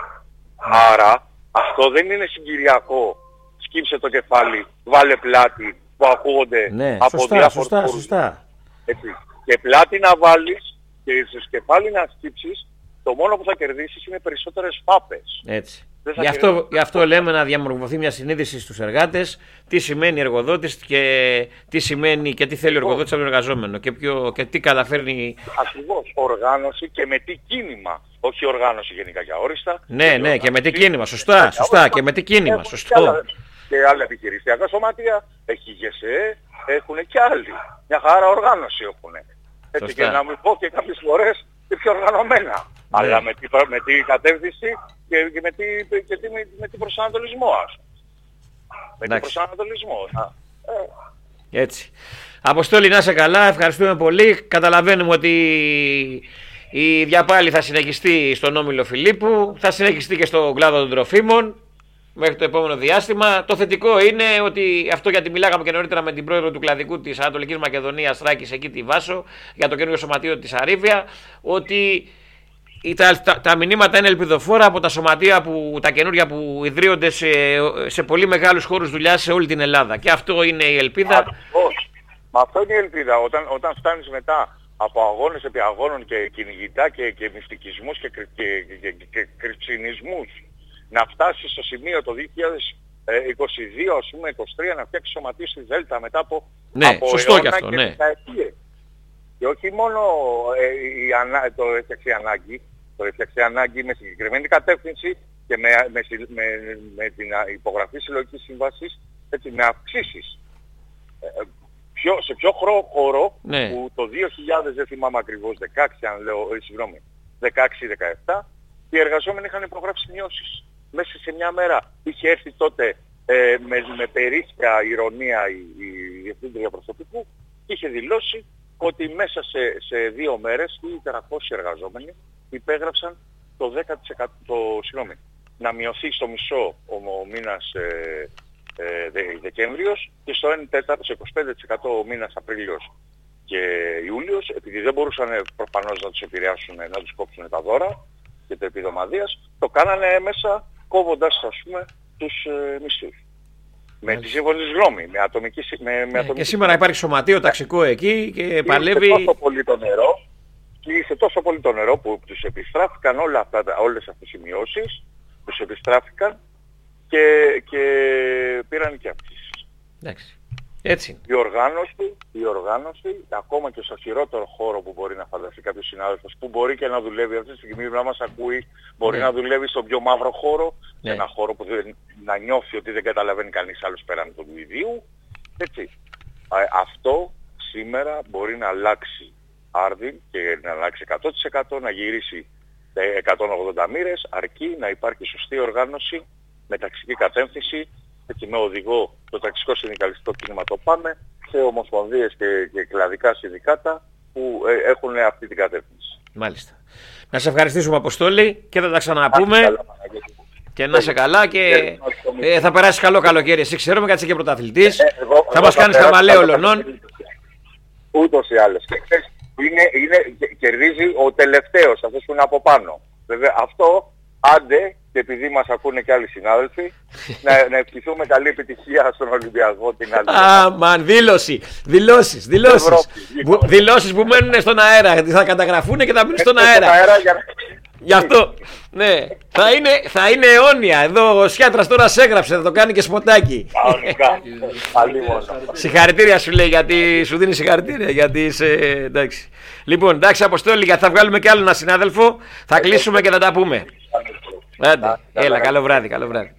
Άρα αυτό δεν είναι συγκυριακό. Σκύψε το κεφάλι, βάλε πλάτη που ακούγονται ναι, από σωστά, διάφορους σωστά, χώρους. σωστά. Έτσι. Και πλάτη να βάλεις και στο κεφάλι να σκύψεις, το μόνο που θα κερδίσεις είναι περισσότερες φάπες. Έτσι. Γι' αυτό, γι' αυτό λέμε να διαμορφωθεί μια συνείδηση στους εργάτες, τι σημαίνει εργοδότης και τι σημαίνει και τι θέλει ο εργοδότης από τον εργαζόμενο και, ποιο, και τι καταφέρνει. Ακριβώς. Οργάνωση και με τι κίνημα. Όχι οργάνωση γενικά και αόριστα. Ναι, και ναι, και με τι κίνημα. Σωστά, σωστά. Και με τι κίνημα. Σωστό. Και άλλα επιχειρησιακά σωματεία, έχει η ΓΕΣΕ, έχουν και άλλοι. Μια χαρά οργάνωση έχουν. Έτσι και να μην πω και κάποιες φορές και πιο οργανωμένα. Ναι. Αλλά με τι, με τι κατεύθυνση και, και, με, τι, και τι, με, με τι προσανατολισμό ας. Με τι προσανατολισμό. Ε. Έτσι. Αποστόλη, να είσαι καλά, ευχαριστούμε πολύ. Καταλαβαίνουμε ότι η διαπάλη θα συνεχιστεί στον Όμιλο Φιλίππου, θα συνεχιστεί και στον κλάδο των τροφίμων μέχρι το επόμενο διάστημα. Το θετικό είναι ότι αυτό, γιατί μιλάγαμε και νωρίτερα με την πρόεδρο του κλαδικού της Ανατολικής Μακεδονίας, Θράκης, εκεί τη Βάσο, για το καινούργιο σωματείο της Αρίβια, ότι τα, τα, τα μηνύματα είναι ελπιδοφόρα από τα σωματεία που, τα καινούργια που ιδρύονται σε, σε πολύ μεγάλους χώρους δουλειάς σε όλη την Ελλάδα. Και αυτό είναι η ελπίδα. Ακριβώς. Μα αυτό είναι η ελπίδα. Όταν, όταν φτάνεις μετά από αγώνες επί αγώνων και κυνηγητά και, και μυστικισμούς και, και, και, και, και κρυψινισμούς, να φτάσεις στο σημείο το δύο χιλιάδες είκοσι δύο, ας πούμε, είκοσι τρία, να φτιάξεις σωματείο στη Δέλτα μετά από, ναι, από σωστό και αυτό, ναι. Και όχι μόνο ε, η ανα... το έφτιαξε η ανάγκη, το έφτιαξε η ανάγκη με συγκεκριμένη κατεύθυνση και με, με, με, με την υπογραφή συλλογικής σύμβασης, έτσι, με αυξήσεις. Ε, Ποιο, σε ποιο χώρο, ναι, που το δύο χιλιάδες, δεν θυμάμαι ακριβώς, δεκαέξι αν λέω, ε, συγγνώμη, δεκαέξι δεκαεπτά, οι εργαζόμενοι είχαν υπογράψει μειώσεις. Μέσα σε μια μέρα είχε έρθει τότε ε, με, με περίσσια ηρωνία η, η διευθύντρια προσωπικού και είχε δηλώσει ότι μέσα σε, σε δύο μέρες οι τριακόσιοι εργαζόμενοι υπέγραψαν το δέκα τοις εκατό, το, συγγνώμη, να μειωθεί στο μισό ο, ο μήνας ε, Ε, Δε, Δεκέμβριος και στο ένα τέταρτο, σε είκοσι πέντε τοις εκατό ο μήνας Απρίλιος και Ιούλιος, επειδή δεν μπορούσαν προφανώς να τους επηρεάσουν, να τους κόψουν τα δώρα και τα επιδομαδίας, το κάνανε έμεσα κόβοντας, ας πούμε, τους ε, μισθούς. Με τη σύμφωνη της γνώμη, με ατομική, με, με ναι, ατομική. Και σήμερα υπάρχει σωματείο ταξικό εκεί και παλεύει. Ήρθε τόσο πολύ το νερό, και ήρθε τόσο πολύ το νερό που τους επιστράφηκαν όλα αυτά, όλες αυτές οι σημειώσεις, τους επιστράφηκαν και, και πήραν και αυξήσεις. Εντάξει. Έτσι. Η οργάνωση, η οργάνωση, ακόμα και στο χειρότερο χώρο που μπορεί να φανταστεί κάποιος συνάδελφος, που μπορεί και να δουλεύει αυτή τη στιγμή να μας ακούει, μπορεί ναι. να δουλεύει στον πιο μαύρο χώρο, ναι. σε ένα χώρο που δεν, να νιώθει ότι δεν καταλαβαίνει κανείς άλλος πέραν του ιδίου. Έτσι. Α, αυτό σήμερα μπορεί να αλλάξει άρδιν και να αλλάξει εκατό τοις εκατό, να γυρίσει εκατόν ογδόντα μοίρες, αρκεί να υπάρχει σωστή οργάνωση με ταξική κατεύθυνση, έτσι, με οδηγό το ταξικό συνδικαλιστικό κίνημα το ΠΑΜΕ, σε ομοσπονδίες και, και κλαδικά συνδικάτα που ε, έχουν αυτή την κατεύθυνση. Μάλιστα. Να σε ευχαριστήσουμε, Αποστόλη, και θα τα ξαναπούμε. Καλά, και να είσαι καλά και ε, θα περάσεις καλό καλοκαίρι. Εσύ ξέρουμε, κάτσε και πρωταθλητής. Ε, εγώ, θα μας κάνεις χαμαλαίο λονών. Ούτως ή άλλως. Είναι, είναι, κερδίζει ο τελευταίος, αυτός που είναι από πάνω. Βέβαια αυτό, άντε, και επειδή μας ακούνε και άλλοι συνάδελφοι, να, να ευχηθούμε καλή επιτυχία στον Ολυμπιακό την άλλη. Αμαν, δήλωση, δηλώσεις, δηλώσεις. Που, δηλώσεις που μένουν στον αέρα, θα καταγραφούν και θα μείνουν στον αέρα. αέρα για... Γι' αυτό, ναι, θα είναι, θα είναι αιώνια. Εδώ ο Σιάτρας τώρα σε έγραψε, θα το κάνει και σποτάκι. Συγχαρητήρια σου λέει, γιατί σου δίνει συγχαρητήρια, γιατί είσαι, εντάξει. Λοιπόν, εντάξει Αποστόλη, γιατί θα βγάλουμε και άλλο ένα συνάδελφο, θα κλείσουμε και θα τα πούμε. Άντε, έλα, καλό βράδυ, καλό βράδυ.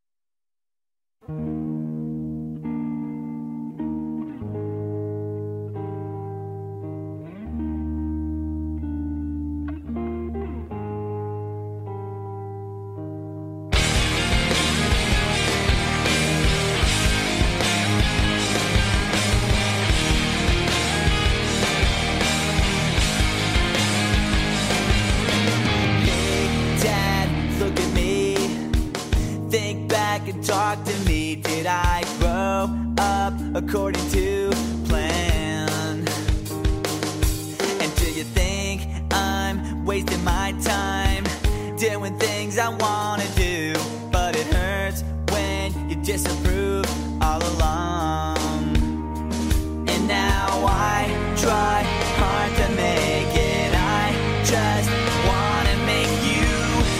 Talk to me, did I grow up according to plan? And do you think I'm wasting my time doing things I wanna do? But it hurts when you disapprove all along. And now I try hard to make it, I just wanna make you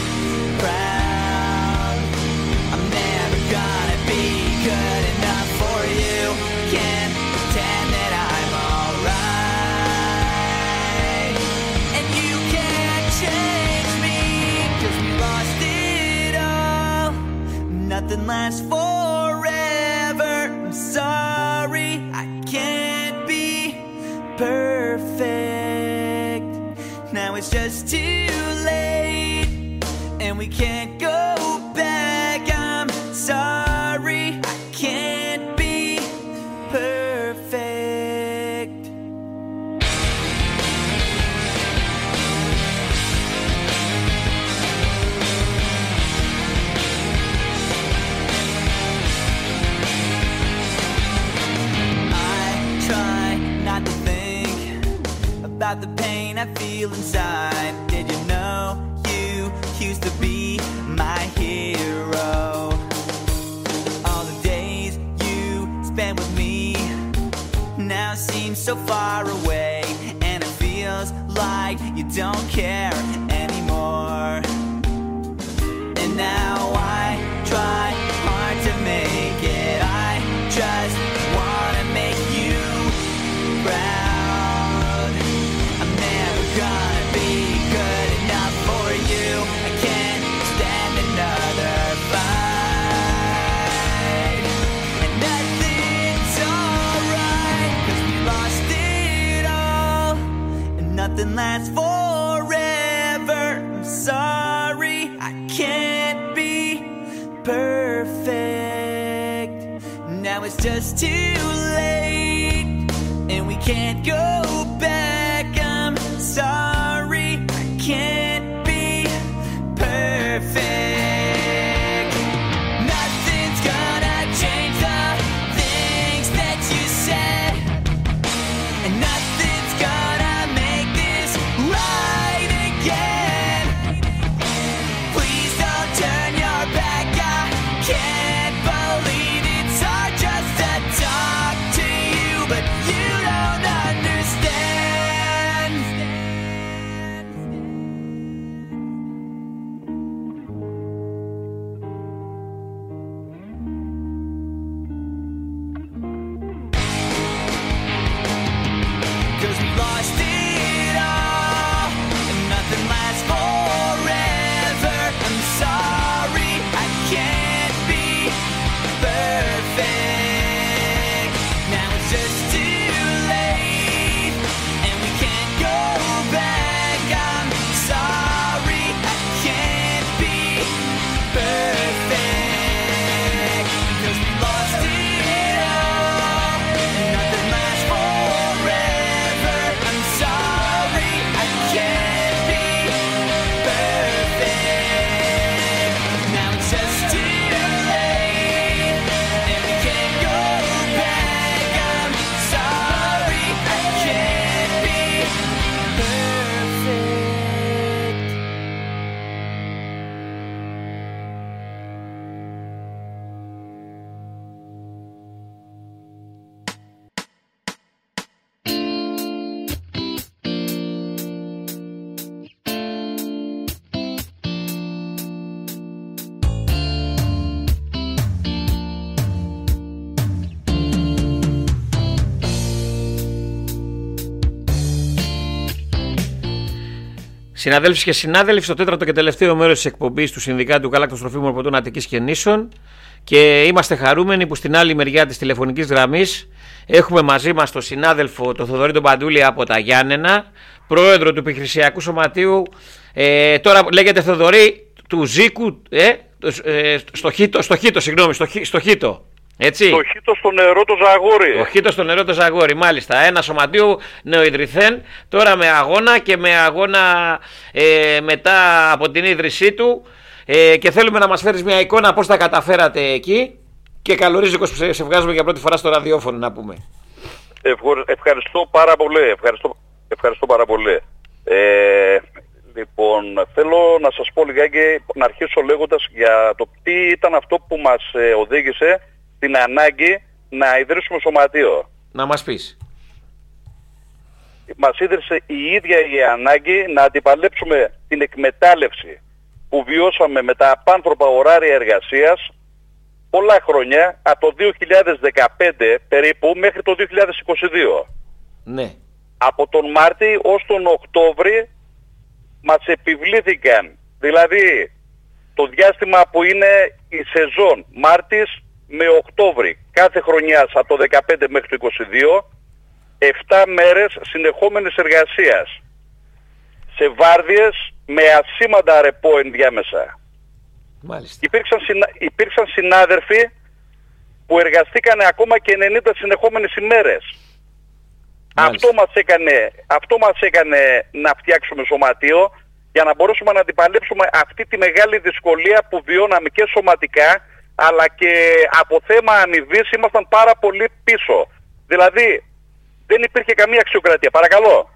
proud. I'm never gonna be good enough for you, can't pretend that I'm alright. And you can't change me, cause we lost it all. Nothing lasts forever, I'm sorry, I can't be perfect. Now it's just too late, and we can't go back. I'm sorry, I can't be perfect. I try not to think about the pain I feel inside. Did you know you used to be my hero? All the days you spent with me now seem so far away, and it feels like you don't care anymore. And now I try hard to make it, I just wanna make you proud. I'm never gonna be good enough for you, I can't stand another fight. And nothing's alright, cause we lost it all. And nothing lasts forever, I'm sorry, I can't be perfect. Now it's just too late, and we can't go back. I'm sorry, I can't be perfect. Nothing's gonna change the things that you said, and nothing's gonna make this right again. Please don't turn your back. Συναδέλφοι και συνάδελφοι, στο τέταρτο και τελευταίο μέρος της εκπομπής του Συνδικάτου Γάλακτος Τροφίμων Ποτών Αττικής και Νήσων, και είμαστε χαρούμενοι που στην άλλη μεριά της τηλεφωνικής γραμμής έχουμε μαζί μας τον συνάδελφο τον Θοδωρή τον Παντούλη από τα Γιάννενα, πρόεδρο του Επιχειρησιακού Σωματείου, ε, τώρα λέγεται Θοδωρή του Ζήκου, ε, ε, στο Χίτο, στο Χίτο, συγγνώμη, στο, στο Χίτο. Έτσι. Το Χίτο στο νερό το Ζαγόρι. Το Χίτο στο νερό το Ζαγόρι, μάλιστα. Ένα σωματείο νεοειδρυθέν, τώρα με αγώνα και με αγώνα ε, μετά από την ίδρυσή του. Ε, και θέλουμε να μας φέρεις μια εικόνα πώς τα καταφέρατε εκεί. Και καλορίζικος που σε, σε βγάζουμε για πρώτη φορά στο ραδιόφωνο, να πούμε. Ευχαριστώ πάρα πολύ. Ευχαριστώ, ευχαριστώ πάρα πολύ. Ε, λοιπόν, θέλω να σας πω λιγάκι, να αρχίσω λέγοντας για το τι ήταν αυτό που μας ε, οδήγησε την ανάγκη να ιδρύσουμε σωματείο. Να μας πεις. Μας ίδρυσε η ίδια η ανάγκη να αντιπαλέψουμε την εκμετάλλευση που βιώσαμε με τα απάνθρωπα ωράρια εργασίας πολλά χρόνια, από το δύο χιλιάδες δεκαπέντε περίπου μέχρι το δύο χιλιάδες είκοσι δύο. Ναι. Από τον Μάρτι ως τον Οκτώβρη μας επιβλήθηκαν, δηλαδή το διάστημα που είναι η σεζόν Μάρτης με Οκτώβρη κάθε χρονιάς από το δεκαπέντε μέχρι το είκοσι δύο, επτά μέρες συνεχόμενης εργασίας σε βάρδιες με ασήμαντα ρεπό ενδιάμεσα. Μάλιστα. Υπήρξαν, συνα... υπήρξαν συνάδελφοι που εργαστήκανε ακόμα και ενενήντα συνεχόμενες ημέρες. Αυτό μας, έκανε, αυτό μας έκανε να φτιάξουμε σωματείο για να μπορέσουμε να αντιπαλέψουμε αυτή τη μεγάλη δυσκολία που βιώναμε και σωματικά, αλλά και από θέμα αμοιβής ήμασταν πάρα πολύ πίσω. Δηλαδή δεν υπήρχε καμία αξιοκρατία. Παρακαλώ.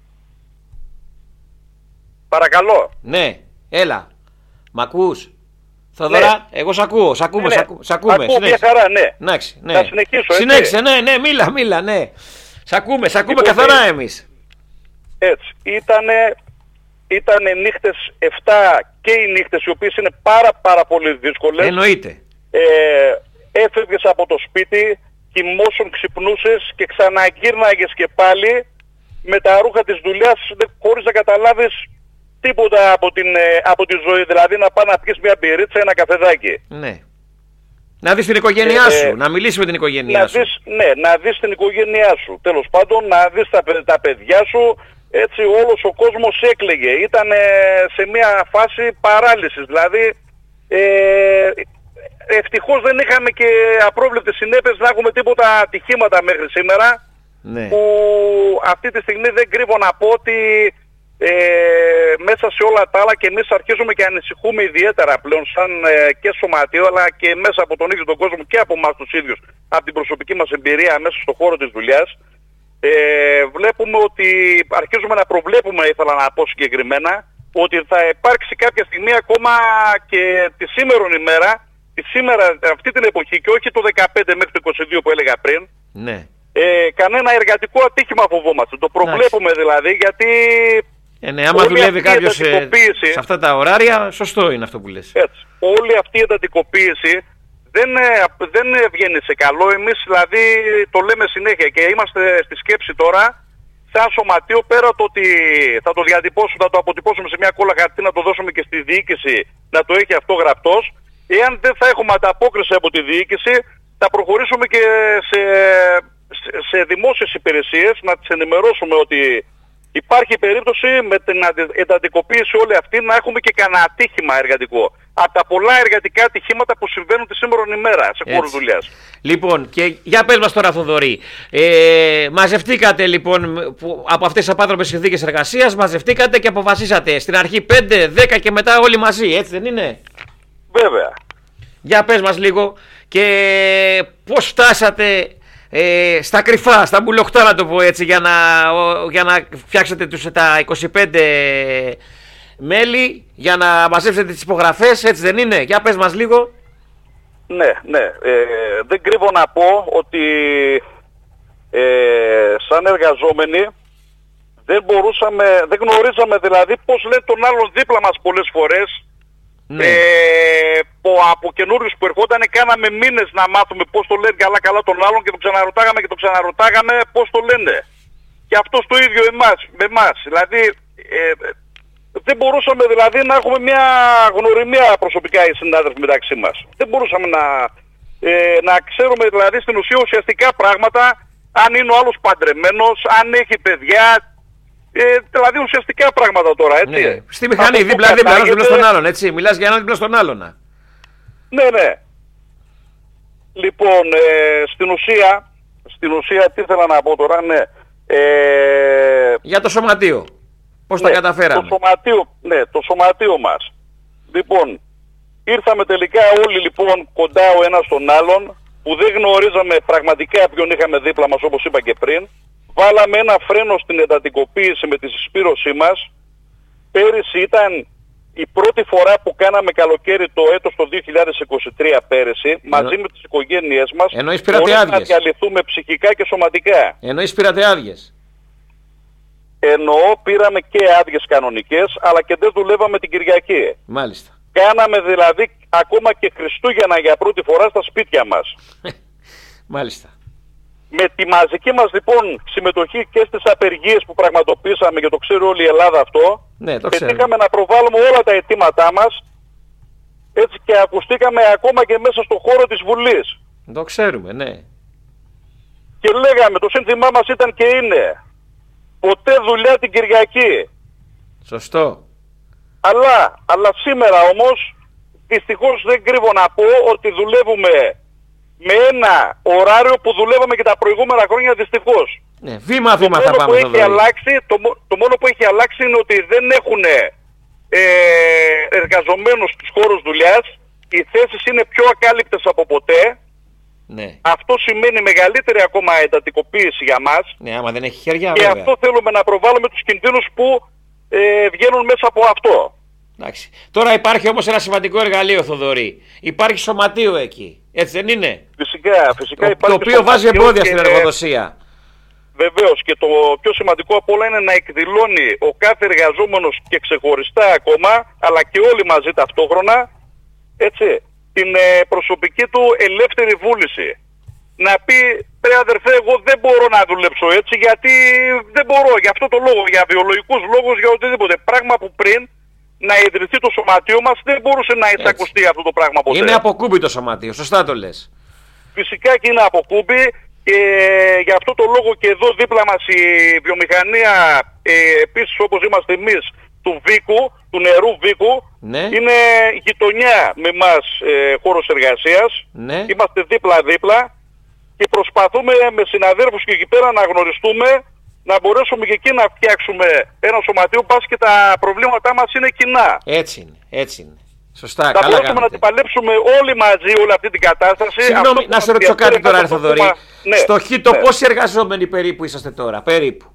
Παρακαλώ. Ναι, έλα. Μ' ακούς? Θοδωρά, ναι. Εγώ σ' ακούω, σ' ακούμε, ναι, ναι. Σ' ακούμε. Ακούω μια χαρά, ναι. Εντάξει, ναι. Θα συνεχίσω, έτσι. Συνέχισε, ναι, ναι, μίλα, μίλα, ναι. Σ' ακούμε, σ' ακούμε λοιπόν, καθαρά εμείς. Έτσι, ήτανε, ήτανε νύχτες εφτά και οι νύχτες οι οποίες είναι πάρα πάρα πολύ δύσκολες. Εννοείται. Ε, έφευγες από το σπίτι, κοιμόσουν, ξυπνούσες και ξαναγύρναγες και πάλι με τα ρούχα της δουλειάς χωρίς να καταλάβεις τίποτα από, την, από τη ζωή. Δηλαδή να πάει να πιεις μια μπυρίτσα, ένα καφεδάκι. Ναι. Να δεις την οικογένειά ε, σου, να μιλήσεις με την οικογένειά να σου. Δεις, ναι, να δεις την οικογένειά σου. Τέλος πάντων, να δεις τα, τα παιδιά σου. Έτσι όλος ο κόσμος έκλαιγε. Ήταν σε μια φάση παράλυσης. Δηλαδή ε, ευτυχώς δεν είχαμε και απρόβλεπτες συνέπειες να έχουμε τίποτα ατυχήματα μέχρι σήμερα. Ναι. Που αυτή τη στιγμή δεν κρύβω να πω ότι ε, μέσα σε όλα τα άλλα και εμείς αρχίζουμε και ανησυχούμε ιδιαίτερα πλέον σαν ε, και σωματείο, αλλά και μέσα από τον ίδιο τον κόσμο και από εμάς τους ίδιους, από την προσωπική μας εμπειρία μέσα στον χώρο της δουλειάς. Ε, βλέπουμε ότι αρχίζουμε να προβλέπουμε, ήθελα να πω συγκεκριμένα, ότι θα υπάρξει κάποια στιγμή ακόμα και τη σήμερον ημέρα, τη σήμερα, αυτή την εποχή και όχι το δεκαπέντε μέχρι το είκοσι δύο που έλεγα πριν, ναι. ε, κανένα εργατικό ατύχημα φοβόμαστε. Το προβλέπουμε δηλαδή, γιατί ε, ναι, άμα δουλεύει κάποιος σε, σε αυτά τα ωράρια, σωστό είναι αυτό που λες. Έτσι, όλη αυτή η εντατικοποίηση δεν, δεν βγαίνει σε καλό. Εμείς δηλαδή το λέμε συνέχεια και είμαστε στη σκέψη τώρα, σαν σωματείο, πέρα το ότι θα το διατυπώσουμε, θα το αποτυπώσουμε σε μια κόλλα χαρτί, να το δώσουμε και στη διοίκηση να το έχει αυτό γραπτός. Εάν δεν θα έχουμε ανταπόκριση από τη διοίκηση, θα προχωρήσουμε και σε, σε, σε δημόσιες υπηρεσίες, να τις ενημερώσουμε ότι υπάρχει περίπτωση με την εντατικοποίηση όλη αυτή να έχουμε και κανένα ατύχημα εργατικό. Από τα πολλά εργατικά ατυχήματα που συμβαίνουν τη σήμερον ημέρα σε χώρο δουλειάς. Λοιπόν, και για πες μας τώρα, Θοδωρή, ε, μαζευτήκατε λοιπόν που, από αυτές τις απάνθρωπες συνθήκες εργασίας, μαζευτήκατε και αποφασίσατε στην αρχή πέντε, δέκα και μετά όλοι μαζί, έτσι δεν είναι? Βέβαια. Για πες μας λίγο και πώς φτάσατε ε, στα κρυφά, στα μπουλοχτά να το πω έτσι, για να, για να φτιάξετε τους, τα είκοσι πέντε μέλη, για να μαζέψετε τις υπογραφές, έτσι δεν είναι? Για πες μας λίγο. Ναι, ναι. Ε, δεν κρύβω να πω ότι ε, σαν εργαζόμενοι δεν μπορούσαμε, δεν γνωρίζαμε δηλαδή πώς λένε τον άλλον δίπλα μας πολλές φορές. Ναι. Ε, που από καινούριους που ερχόταν κάναμε μήνες να μάθουμε πώς το λένε καλά καλά τον άλλον και το ξαναρωτάγαμε και το ξαναρωτάγαμε πώς το λένε. Και αυτός το ίδιο εμάς, με εμάς. Δηλαδή ε, δεν μπορούσαμε δηλαδή να έχουμε μια γνωριμία προσωπικά οι συνάδελφοι μεταξύ μας. Δεν μπορούσαμε να, ε, να ξέρουμε δηλαδή στην ουσία ουσιαστικά πράγματα, αν είναι ο άλλος παντρεμένος, αν έχει παιδιά, ε, δηλαδή ουσιαστικά πράγματα τώρα, έτσι. Ναι. Στη μηχανή, δίπλα-δίπλα, ένας δίπλα στον άλλον, έτσι. Μιλάς για έναν δίπλα στον άλλον. Ναι, ναι. Λοιπόν, ε, στην ουσία, στην ουσία τι ήθελα να πω τώρα, ναι. Ε, για το σωματείο. Πώς ναι, τα καταφέραμε. Το σωματείο, ναι, το σωματείο μας. Λοιπόν, ήρθαμε τελικά όλοι λοιπόν κοντά ο ένας στον άλλον, που δεν γνωρίζαμε πραγματικά ποιον είχαμε δίπλα μας, όπως είπα και πριν. Βάλαμε ένα φρένο στην εντατικοποίηση με τη συσπήρωσή μας. Πέρυσι ήταν η πρώτη φορά που κάναμε καλοκαίρι το έτος το δύο χιλιάδες είκοσι τρία πέρυσι, Εννο... μαζί με τις οικογένειές μας, χωρίς να διαλυθούμε ψυχικά και σωματικά. Εννοείς πήρατε άδειες? Εννοώ πήραμε και άδειες κανονικές, αλλά και δεν δουλεύαμε την Κυριακή. Μάλιστα. Κάναμε δηλαδή ακόμα και Χριστούγεννα για πρώτη φορά στα σπίτια μας. Μάλιστα. Με τη μαζική μας λοιπόν συμμετοχή και στις απεργίες που πραγματοποιήσαμε, και το ξέρει όλη η Ελλάδα αυτό, ναι, το πετύχαμε να προβάλλουμε όλα τα αιτήματά μας, έτσι, και ακουστήκαμε ακόμα και μέσα στο χώρο της Βουλής. Το ξέρουμε, ναι. Και λέγαμε, το σύνθημά μας ήταν και είναι, ποτέ δουλειά την Κυριακή. Σωστό. Αλλά, αλλά σήμερα όμως, δυστυχώς δεν κρύβω να πω ότι δουλεύουμε με ένα ωράριο που δουλεύαμε και τα προηγούμενα χρόνια, δυστυχώς. Ναι, βήμα βήμα θα πάμε. Που έχει αλλάξει, το, το μόνο που έχει αλλάξει είναι ότι δεν έχουν ε, εργαζομένους στους χώρους δουλειάς. Οι θέσεις είναι πιο ακάλυπτες από ποτέ. Ναι. Αυτό σημαίνει μεγαλύτερη ακόμα εντατικοποίηση για μας. Ναι, άμα δεν έχει χέρια, και βέβαια. αυτό θέλουμε να προβάλλουμε τους κινδύνους που ε, βγαίνουν μέσα από αυτό. Εντάξει. Τώρα υπάρχει όμως ένα σημαντικό εργαλείο, Θοδωρή. Υπάρχει σωματείο εκεί. Έτσι δεν είναι? Φυσικά, φυσικά το, υπάρχει. Το οποίο βάζει εμπόδια και, στην εργοδοσία. Βεβαίως, και το πιο σημαντικό από όλα είναι να εκδηλώνει ο κάθε εργαζόμενος και ξεχωριστά ακόμα, αλλά και όλοι μαζί ταυτόχρονα, έτσι, την ε, προσωπική του ελεύθερη βούληση. Να πει, ρε αδερφέ, εγώ δεν μπορώ να δουλέψω έτσι, γιατί δεν μπορώ, για αυτό το λόγο, για βιολογικούς λόγους, για οτιδήποτε. Πράγμα που πριν να ιδρυθεί το σωματείο μας δεν μπορούσε να εισακουστεί αυτό το πράγμα ποτέ. Είναι αποκούμπι το σωματείο, σωστά το λες. Φυσικά και είναι αποκούμπι, και για αυτό το λόγο και εδώ δίπλα μας η βιομηχανία, ε, επίσης όπως είμαστε εμείς, του Βίκου, του νερού Βίκου, ναι. είναι γειτονιά με μας ε, χώρος εργασίας. Ναι. Είμαστε δίπλα-δίπλα και προσπαθούμε με συναδέλφους και εκεί πέρα να γνωριστούμε, να μπορέσουμε και εκεί να φτιάξουμε ένα σωματείο, πας και τα προβλήματά μας είναι κοινά. Έτσι είναι, έτσι είναι. Σωστά, θα καλά μπορέσουμε κάνετε. να την παλέψουμε όλοι μαζί όλη αυτή την κατάσταση. Συγγνώμη, να σε ρωτήσω κάτι τώρα, Θοδωρή. Ναι, στο Χίτο ναι. πόσοι εργαζόμενοι περίπου είσαστε τώρα, περίπου?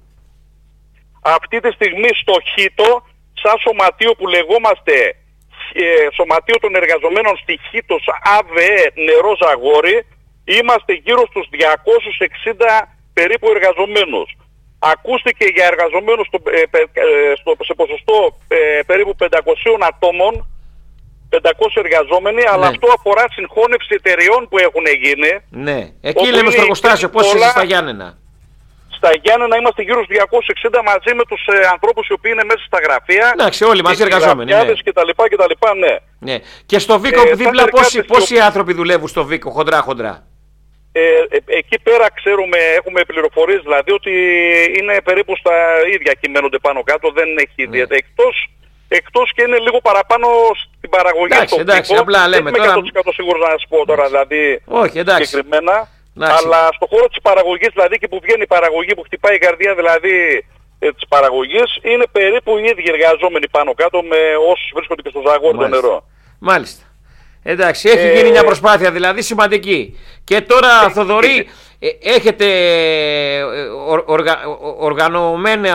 Αυτή τη στιγμή στο Χίτο, σαν σωματείο που λεγόμαστε ε, Σωματείο των Εργαζομένων στη Χίτος ΑΒΕ Νερό Ζαγόρι, είμαστε γύρω στους διακόσιους εξήντα περίπου εργαζομένους. Ακούστηκε για εργαζομένους στο, ε, ε, στο, σε ποσοστό ε, περίπου πεντακόσιων ατόμων, πεντακόσιοι εργαζόμενοι, ναι. Αλλά αυτό αφορά συγχώνευση εταιριών που έχουν γίνει. Ναι, εκεί λέμε στο εργοστάσιο, πώς είστε στα Γιάννενα? Στα Γιάννενα είμαστε γύρω στους διακόσιους εξήντα μαζί με τους ε, ανθρώπους οι οποίοι είναι μέσα στα γραφεία. Εντάξει, όλοι μαζί εργαζόμενοι. Ναι. Και τα λοιπά και τα λοιπά, ναι. Ναι. Και στο Βίκο ε, δίπλα πόσοι, πόσοι ο... άνθρωποι δουλεύουν στο Βίκο, χοντρά-χοντρά? Ε, ε, εκεί πέρα ξέρουμε, έχουμε πληροφορίες δηλαδή ότι είναι περίπου στα ίδια, κυμαίνονται πάνω κάτω, δεν έχει ναι. ιδιαίτερα. Εκτός, εκτός και είναι λίγο παραπάνω στην παραγωγή. Εντάξει, στο εντάξει, Βίκο. απλά λέμε δεν τώρα. είμαι εκατό τοις εκατό σίγουρος να σας πω τώρα δηλαδή. Όχι, εντάξει. Συγκεκριμένα. Εντάξει. Αλλά στο χώρο της παραγωγής, δηλαδή και που βγαίνει η παραγωγή, που χτυπάει η καρδιά δηλαδή ε, της παραγωγής, είναι περίπου οι ίδιοι εργαζόμενοι πάνω κάτω με όσους βρίσκονται και στο Ζαγόρι το νερό. Μάλιστα. Εντάξει, έχει ε... γίνει μια προσπάθεια δηλαδή σημαντική. Και τώρα, ε... Θοδωρή, ε... έχετε οργα... οργανωμένα,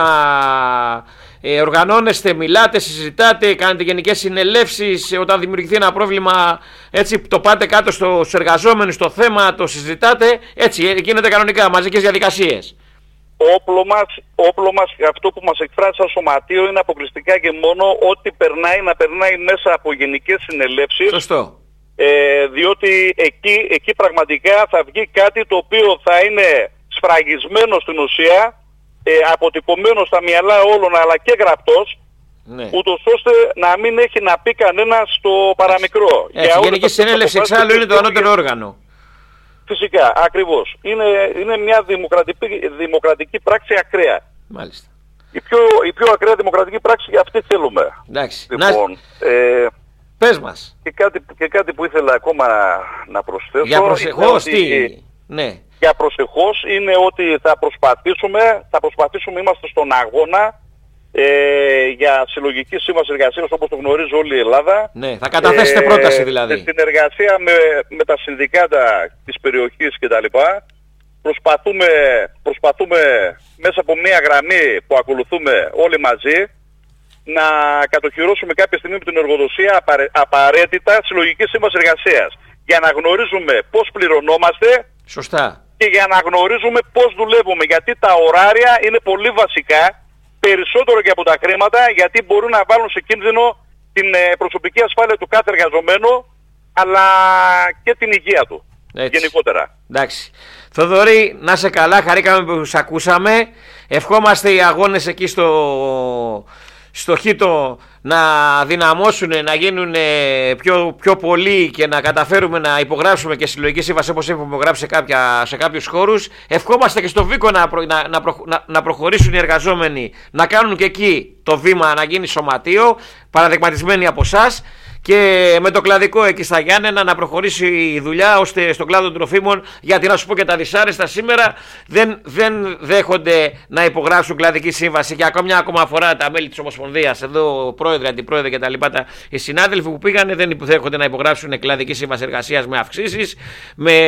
ε, οργανώνεστε, μιλάτε, συζητάτε, κάνετε γενικές συνελεύσεις, όταν δημιουργηθεί ένα πρόβλημα, έτσι το πάτε κάτω στους εργαζόμενους, το θέμα το συζητάτε, έτσι γίνεται κανονικά, μαζικές διαδικασίες. Όπλο μας, όπλο μας, αυτό που μας εκφράζει σαν σωματείο είναι αποκλειστικά και μόνο ό,τι περνάει να περνάει μέσα από γενικές συνελεύσεις. Σωστό. Ε, διότι εκεί, εκεί πραγματικά θα βγει κάτι το οποίο θα είναι σφραγισμένο στην ουσία, ε, αποτυπωμένο στα μυαλά όλων αλλά και γραπτός, ναι. ούτως ώστε να μην έχει να πει κανένα στο παραμικρό. Η Γενική Συνέλευση εξάλλου είναι το ανώτερο όργανο. Φυσικά, ακριβώς. Είναι, είναι μια δημοκρατική, δημοκρατική πράξη ακραία. Μάλιστα. Η πιο, η πιο ακραία δημοκρατική πράξη αυτή θέλουμε. Εντάξει. Λοιπόν, να... ε, πες μας. Και κάτι, και κάτι που ήθελα ακόμα να προσθέσω. Για προσεχώς τι. Ναι. Για προσεχώς είναι ότι θα προσπαθήσουμε, θα προσπαθήσουμε, είμαστε στον αγώνα ε, για συλλογική σύμβαση εργασίας όπως το γνωρίζει όλη η Ελλάδα. Ναι, θα καταθέσετε ε, πρόταση δηλαδή. Σε συνεργασία με, με τα συνδικάτα της περιοχής κτλ. Προσπαθούμε, προσπαθούμε μέσα από μια γραμμή που ακολουθούμε όλοι μαζί να κατοχυρώσουμε κάποια στιγμή με την εργοδοσία απαραίτητα συλλογική σύμβαση εργασίας. Για να γνωρίζουμε πώς πληρωνόμαστε. Σωστά. Και για να γνωρίζουμε πώς δουλεύουμε. Γιατί τα ωράρια είναι πολύ βασικά, περισσότερο και από τα χρήματα, γιατί μπορούν να βάλουν σε κίνδυνο την προσωπική ασφάλεια του κάθε εργαζομένου, αλλά και την υγεία του. Έτσι. Γενικότερα. Εντάξει. Θοδωρή, να σε καλά, χαρήκαμε που σας ακούσαμε. Ευχόμαστε οι αγώνες εκεί στο, στο Χίτο να δυναμώσουν, να γίνουν πιο, πιο πολλοί και να καταφέρουμε να υπογράψουμε και συλλογική σύμβαση όπως έχουμε υπογράψει σε, κάποια, σε κάποιους χώρους. Ευχόμαστε και στο Βίκο να, προ, να, να, προ, να, να προχωρήσουν οι εργαζόμενοι, να κάνουν και εκεί το βήμα να γίνει σωματείο, παραδειγματισμένοι από εσάς. Και με το κλαδικό εκεί στα Γιάννενα να προχωρήσει η δουλειά ώστε στον κλάδο των τροφίμων, γιατί να σου πω και τα δυσάρεστα σήμερα δεν, δεν δέχονται να υπογράψουν κλαδική σύμβαση. Και ακόμα μια ακόμα φορά τα μέλη της Ομοσπονδίας, εδώ πρόεδρε, αντιπρόεδρε και τα λοιπά, τα, οι συνάδελφοι που πήγανε δεν δέχονται να υπογράψουν κλαδική σύμβαση εργασίας με αυξήσεις, με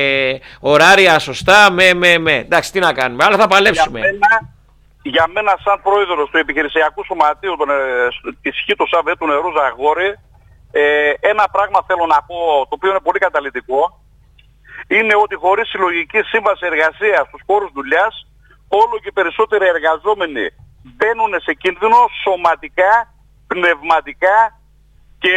ωράρια σωστά, με, με, με. Εντάξει, τι να κάνουμε, αλλά θα παλέψουμε. Για μένα, για μένα σαν πρόεδρος του Επιχειρησιακού Σωματείου της Χίτος ΑΒΕ του Νερού Ζαγόρι, Ε, ένα πράγμα θέλω να πω, το οποίο είναι πολύ καταλυτικό, είναι ότι χωρίς συλλογική σύμβαση εργασίας στους χώρους δουλειάς, όλο και περισσότεροι εργαζόμενοι μπαίνουν σε κίνδυνο σωματικά, πνευματικά και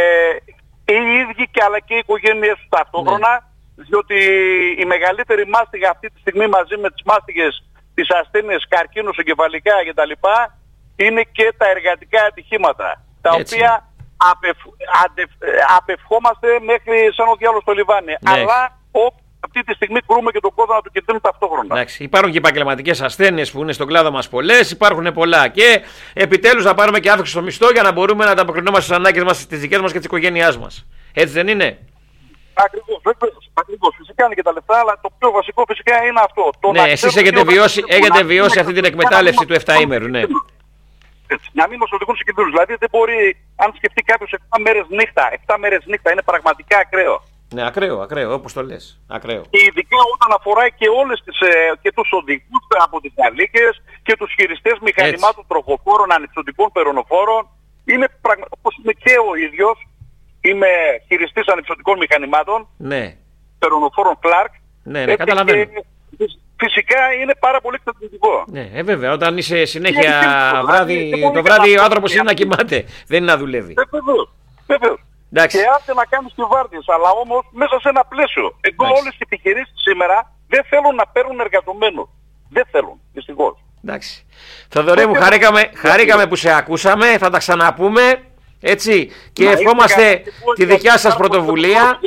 οι ίδιοι και αλλά και οι οικογένειες τους ταυτόχρονα, ναι. Διότι η μεγαλύτερη μάστιγα αυτή τη στιγμή μαζί με τις μάστιγες της ασθένειας καρκίνους, εγκεφαλικά κτλ. Είναι και τα εργατικά ατυχήματα, τα Έτσι. οποία Απευ, αντευ, απευχόμαστε μέχρι σαν ο διάλογος στο λιβάνι. Ναι. Αλλά ο, αυτή τη στιγμή κρούμε και τον κόδωνα του κινδύνου ταυτόχρονα. Εντάξει, υπάρχουν και επαγγελματικές ασθένειες που είναι στον κλάδο μας πολλές, υπάρχουν πολλά. Και επιτέλους να πάρουμε και αύξηση στο μισθό για να μπορούμε να ανταποκρινόμαστε στις ανάγκες μας, τις δικές μας και της οικογένειάς μας. Έτσι δεν είναι? Ακριβώς, ακριβώς. Φυσικά είναι και τα λεφτά, αλλά το πιο βασικό φυσικά είναι αυτό. Το ναι, εσείς έχετε βιώσει, έχετε βιώσει αυτή την εκμετάλλευση του εφταήμερου, ναι. Έτσι, να μην μας οδηγούν σε κινδύνους. Δηλαδή δεν μπορεί, αν σκεφτεί κάποιος επτά μέρες νύχτα, επτά μέρες νύχτα είναι πραγματικά ακραίο. Ναι, ακραίο, ακραίο, όπως το λες. Ακραίο. Και ειδικά όταν αφορά και όλες τις, και τους οδηγούς από τις αλήκες και τους χειριστές μηχανημάτων τροχοφόρων, ανυψωτικών περονοφόρων. Είναι πραγμα... όπως είμαι και ο ίδιος, είμαι χειριστής ανυψωτικών μηχανημάτων, ναι. περονοφόρων Clark. Ναι, ναι, καταλαβαίνω. Και... Φυσικά είναι πάρα πολύ εξαρτητικό. Ναι, ε, βέβαια. Όταν είσαι συνέχεια βράδυ, το βράδυ ο άνθρωπος είναι να κοιμάται, δεν είναι να δουλεύει. Βεβαίως. Βεβαίως. Και άντε να κάνεις και βάρδιες, αλλά όμως μέσα σε ένα πλαίσιο. Εδώ όλες οι επιχειρήσεις σήμερα δεν θέλουν να παίρνουν εργαζομένους. Δεν θέλουν, δυστυχώς. Εντάξει. Θοδωρή μου, χαρήκαμε, χαρήκαμε που σε ακούσαμε, θα τα ξαναπούμε. Έτσι. Και ευχόμαστε τη δικιά σας πρωτοβουλία.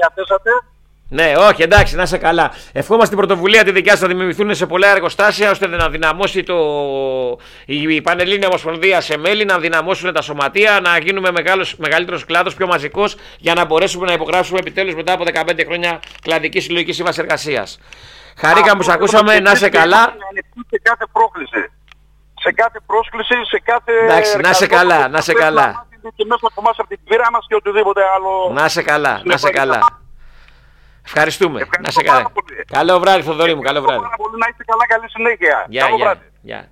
Ναι, όχι, εντάξει, να είσαι καλά. Ευχόμαστε την πρωτοβουλία τη δικιά σας να δημιουργηθούν σε πολλά εργοστάσια ώστε να δυναμώσει το... η Πανελλήνια Ομοσπονδία σε μέλη, να δυναμώσουν τα σωματεία, να γίνουμε μεγάλος, μεγαλύτερος κλάδος, πιο μαζικός, για να μπορέσουμε να υπογράψουμε επιτέλους μετά από δεκαπέντε χρόνια κλαδική συλλογική σύμβαση εργασίας. Χαρήκαμε που σας ακούσαμε, να είσαι καλά. Σε κάθε πρόκληση, σε κάθε πρόσκληση, σε κάθε. Εντάξει, να είσαι καλά, να είσαι καλά. Και μέσα από εμάς από την πείρα μας και οτιδήποτε άλλο. Να είσαι καλά, να είσαι καλά. Ευχαριστούμε. Να σε καλά. Καλό βράδυ, Θοδωρή μου. Καλό βράδυ. Να είστε καλά, καλή συνέχεια. Γεια, καλό γεια, βράδυ. Γεια.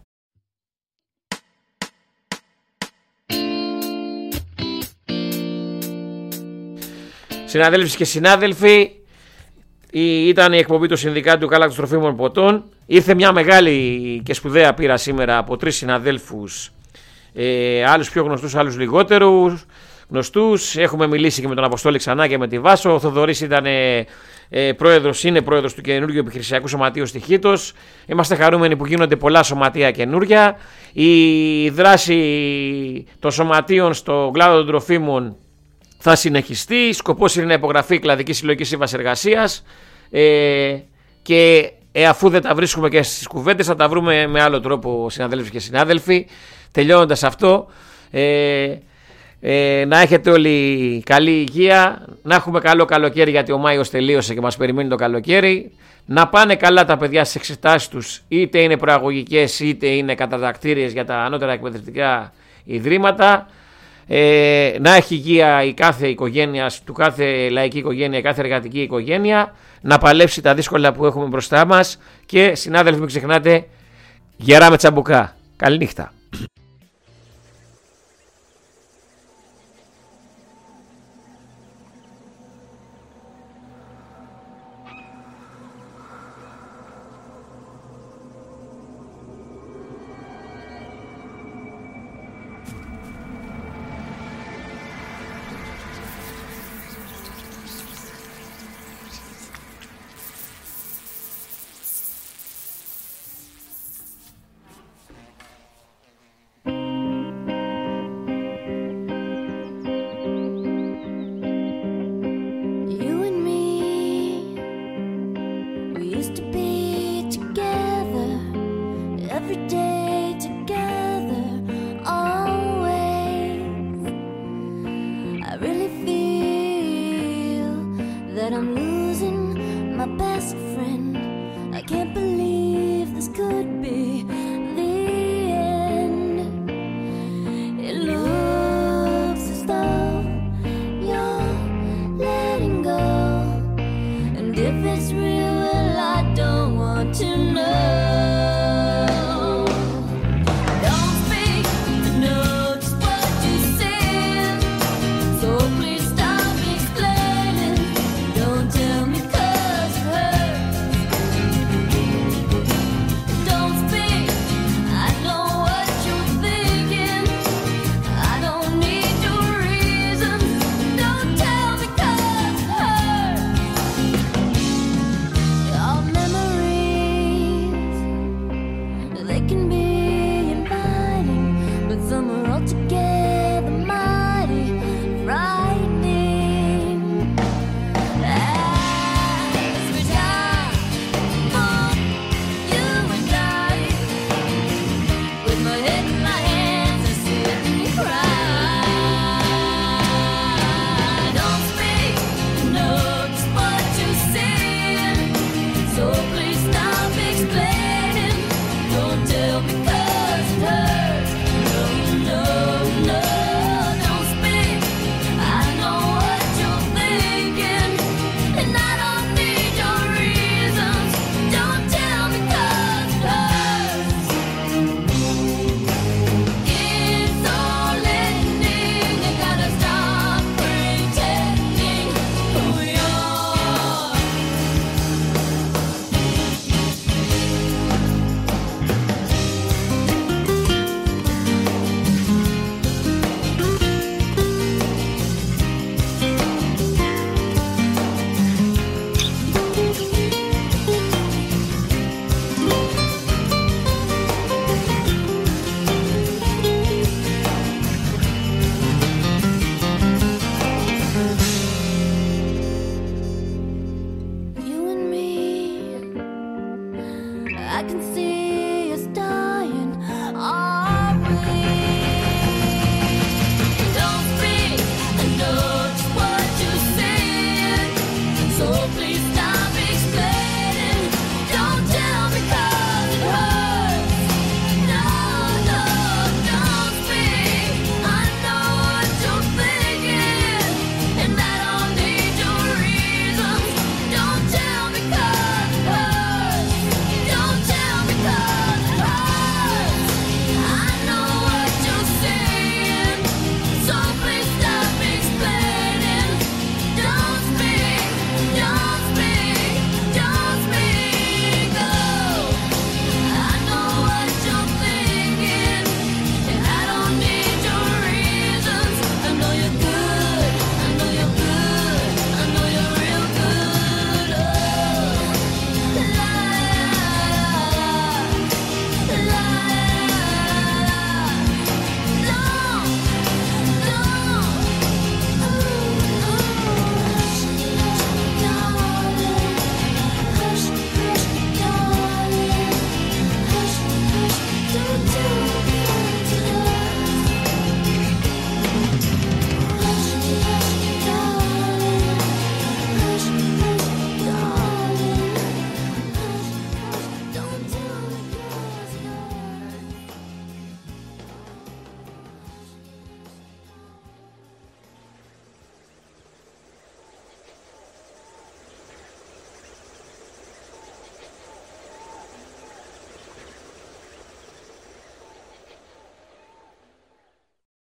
Συναδέλφοι και συνάδελφοι, ήταν η εκπομπή του Συνδικάτου Γάλακτος Τροφίμων Ποτών. Ήρθε μια μεγάλη και σπουδαία πείρα σήμερα από τρεις συναδέλφους, ε, άλλους πιο γνωστούς, άλλους λιγότερους, γνωστούς. Έχουμε μιλήσει και με τον Αποστόλη ξανά και με τη Βάσο. Ο Θοδωρής ήταν ε, ε, πρόεδρος, είναι πρόεδρος του καινούργιου επιχειρησιακού σωματείου στη Χήτος. Είμαστε χαρούμενοι που γίνονται πολλά σωματεία καινούρια. Η δράση των σωματείων στον κλάδο των τροφίμων θα συνεχιστεί. Σκοπός είναι να υπογραφεί κλαδική συλλογική σύμβαση εργασίας. Ε, και ε, αφού δεν τα βρίσκουμε και στις κουβέντες, θα τα βρούμε με άλλο τρόπο, συναδέλφοι και συνάδελφοι. Τελειώνοντας αυτό, ε, ε, να έχετε όλοι καλή υγεία, να έχουμε καλό καλοκαίρι, γιατί ο Μάιος τελείωσε και μας περιμένει το καλοκαίρι. Να πάνε καλά τα παιδιά στις εξετάσεις τους, είτε είναι προαγωγικές είτε είναι κατατακτήριες για τα ανώτερα εκπαιδευτικά ιδρύματα. Ε, να έχει υγεία η κάθε οικογένεια, του κάθε λαϊκή οικογένεια, η κάθε εργατική οικογένεια, να παλέψει τα δύσκολα που έχουμε μπροστά μας και συνάδελφοι μην ξεχνάτε, γερά με τσαμπουκά. Καληνύχτα. I'm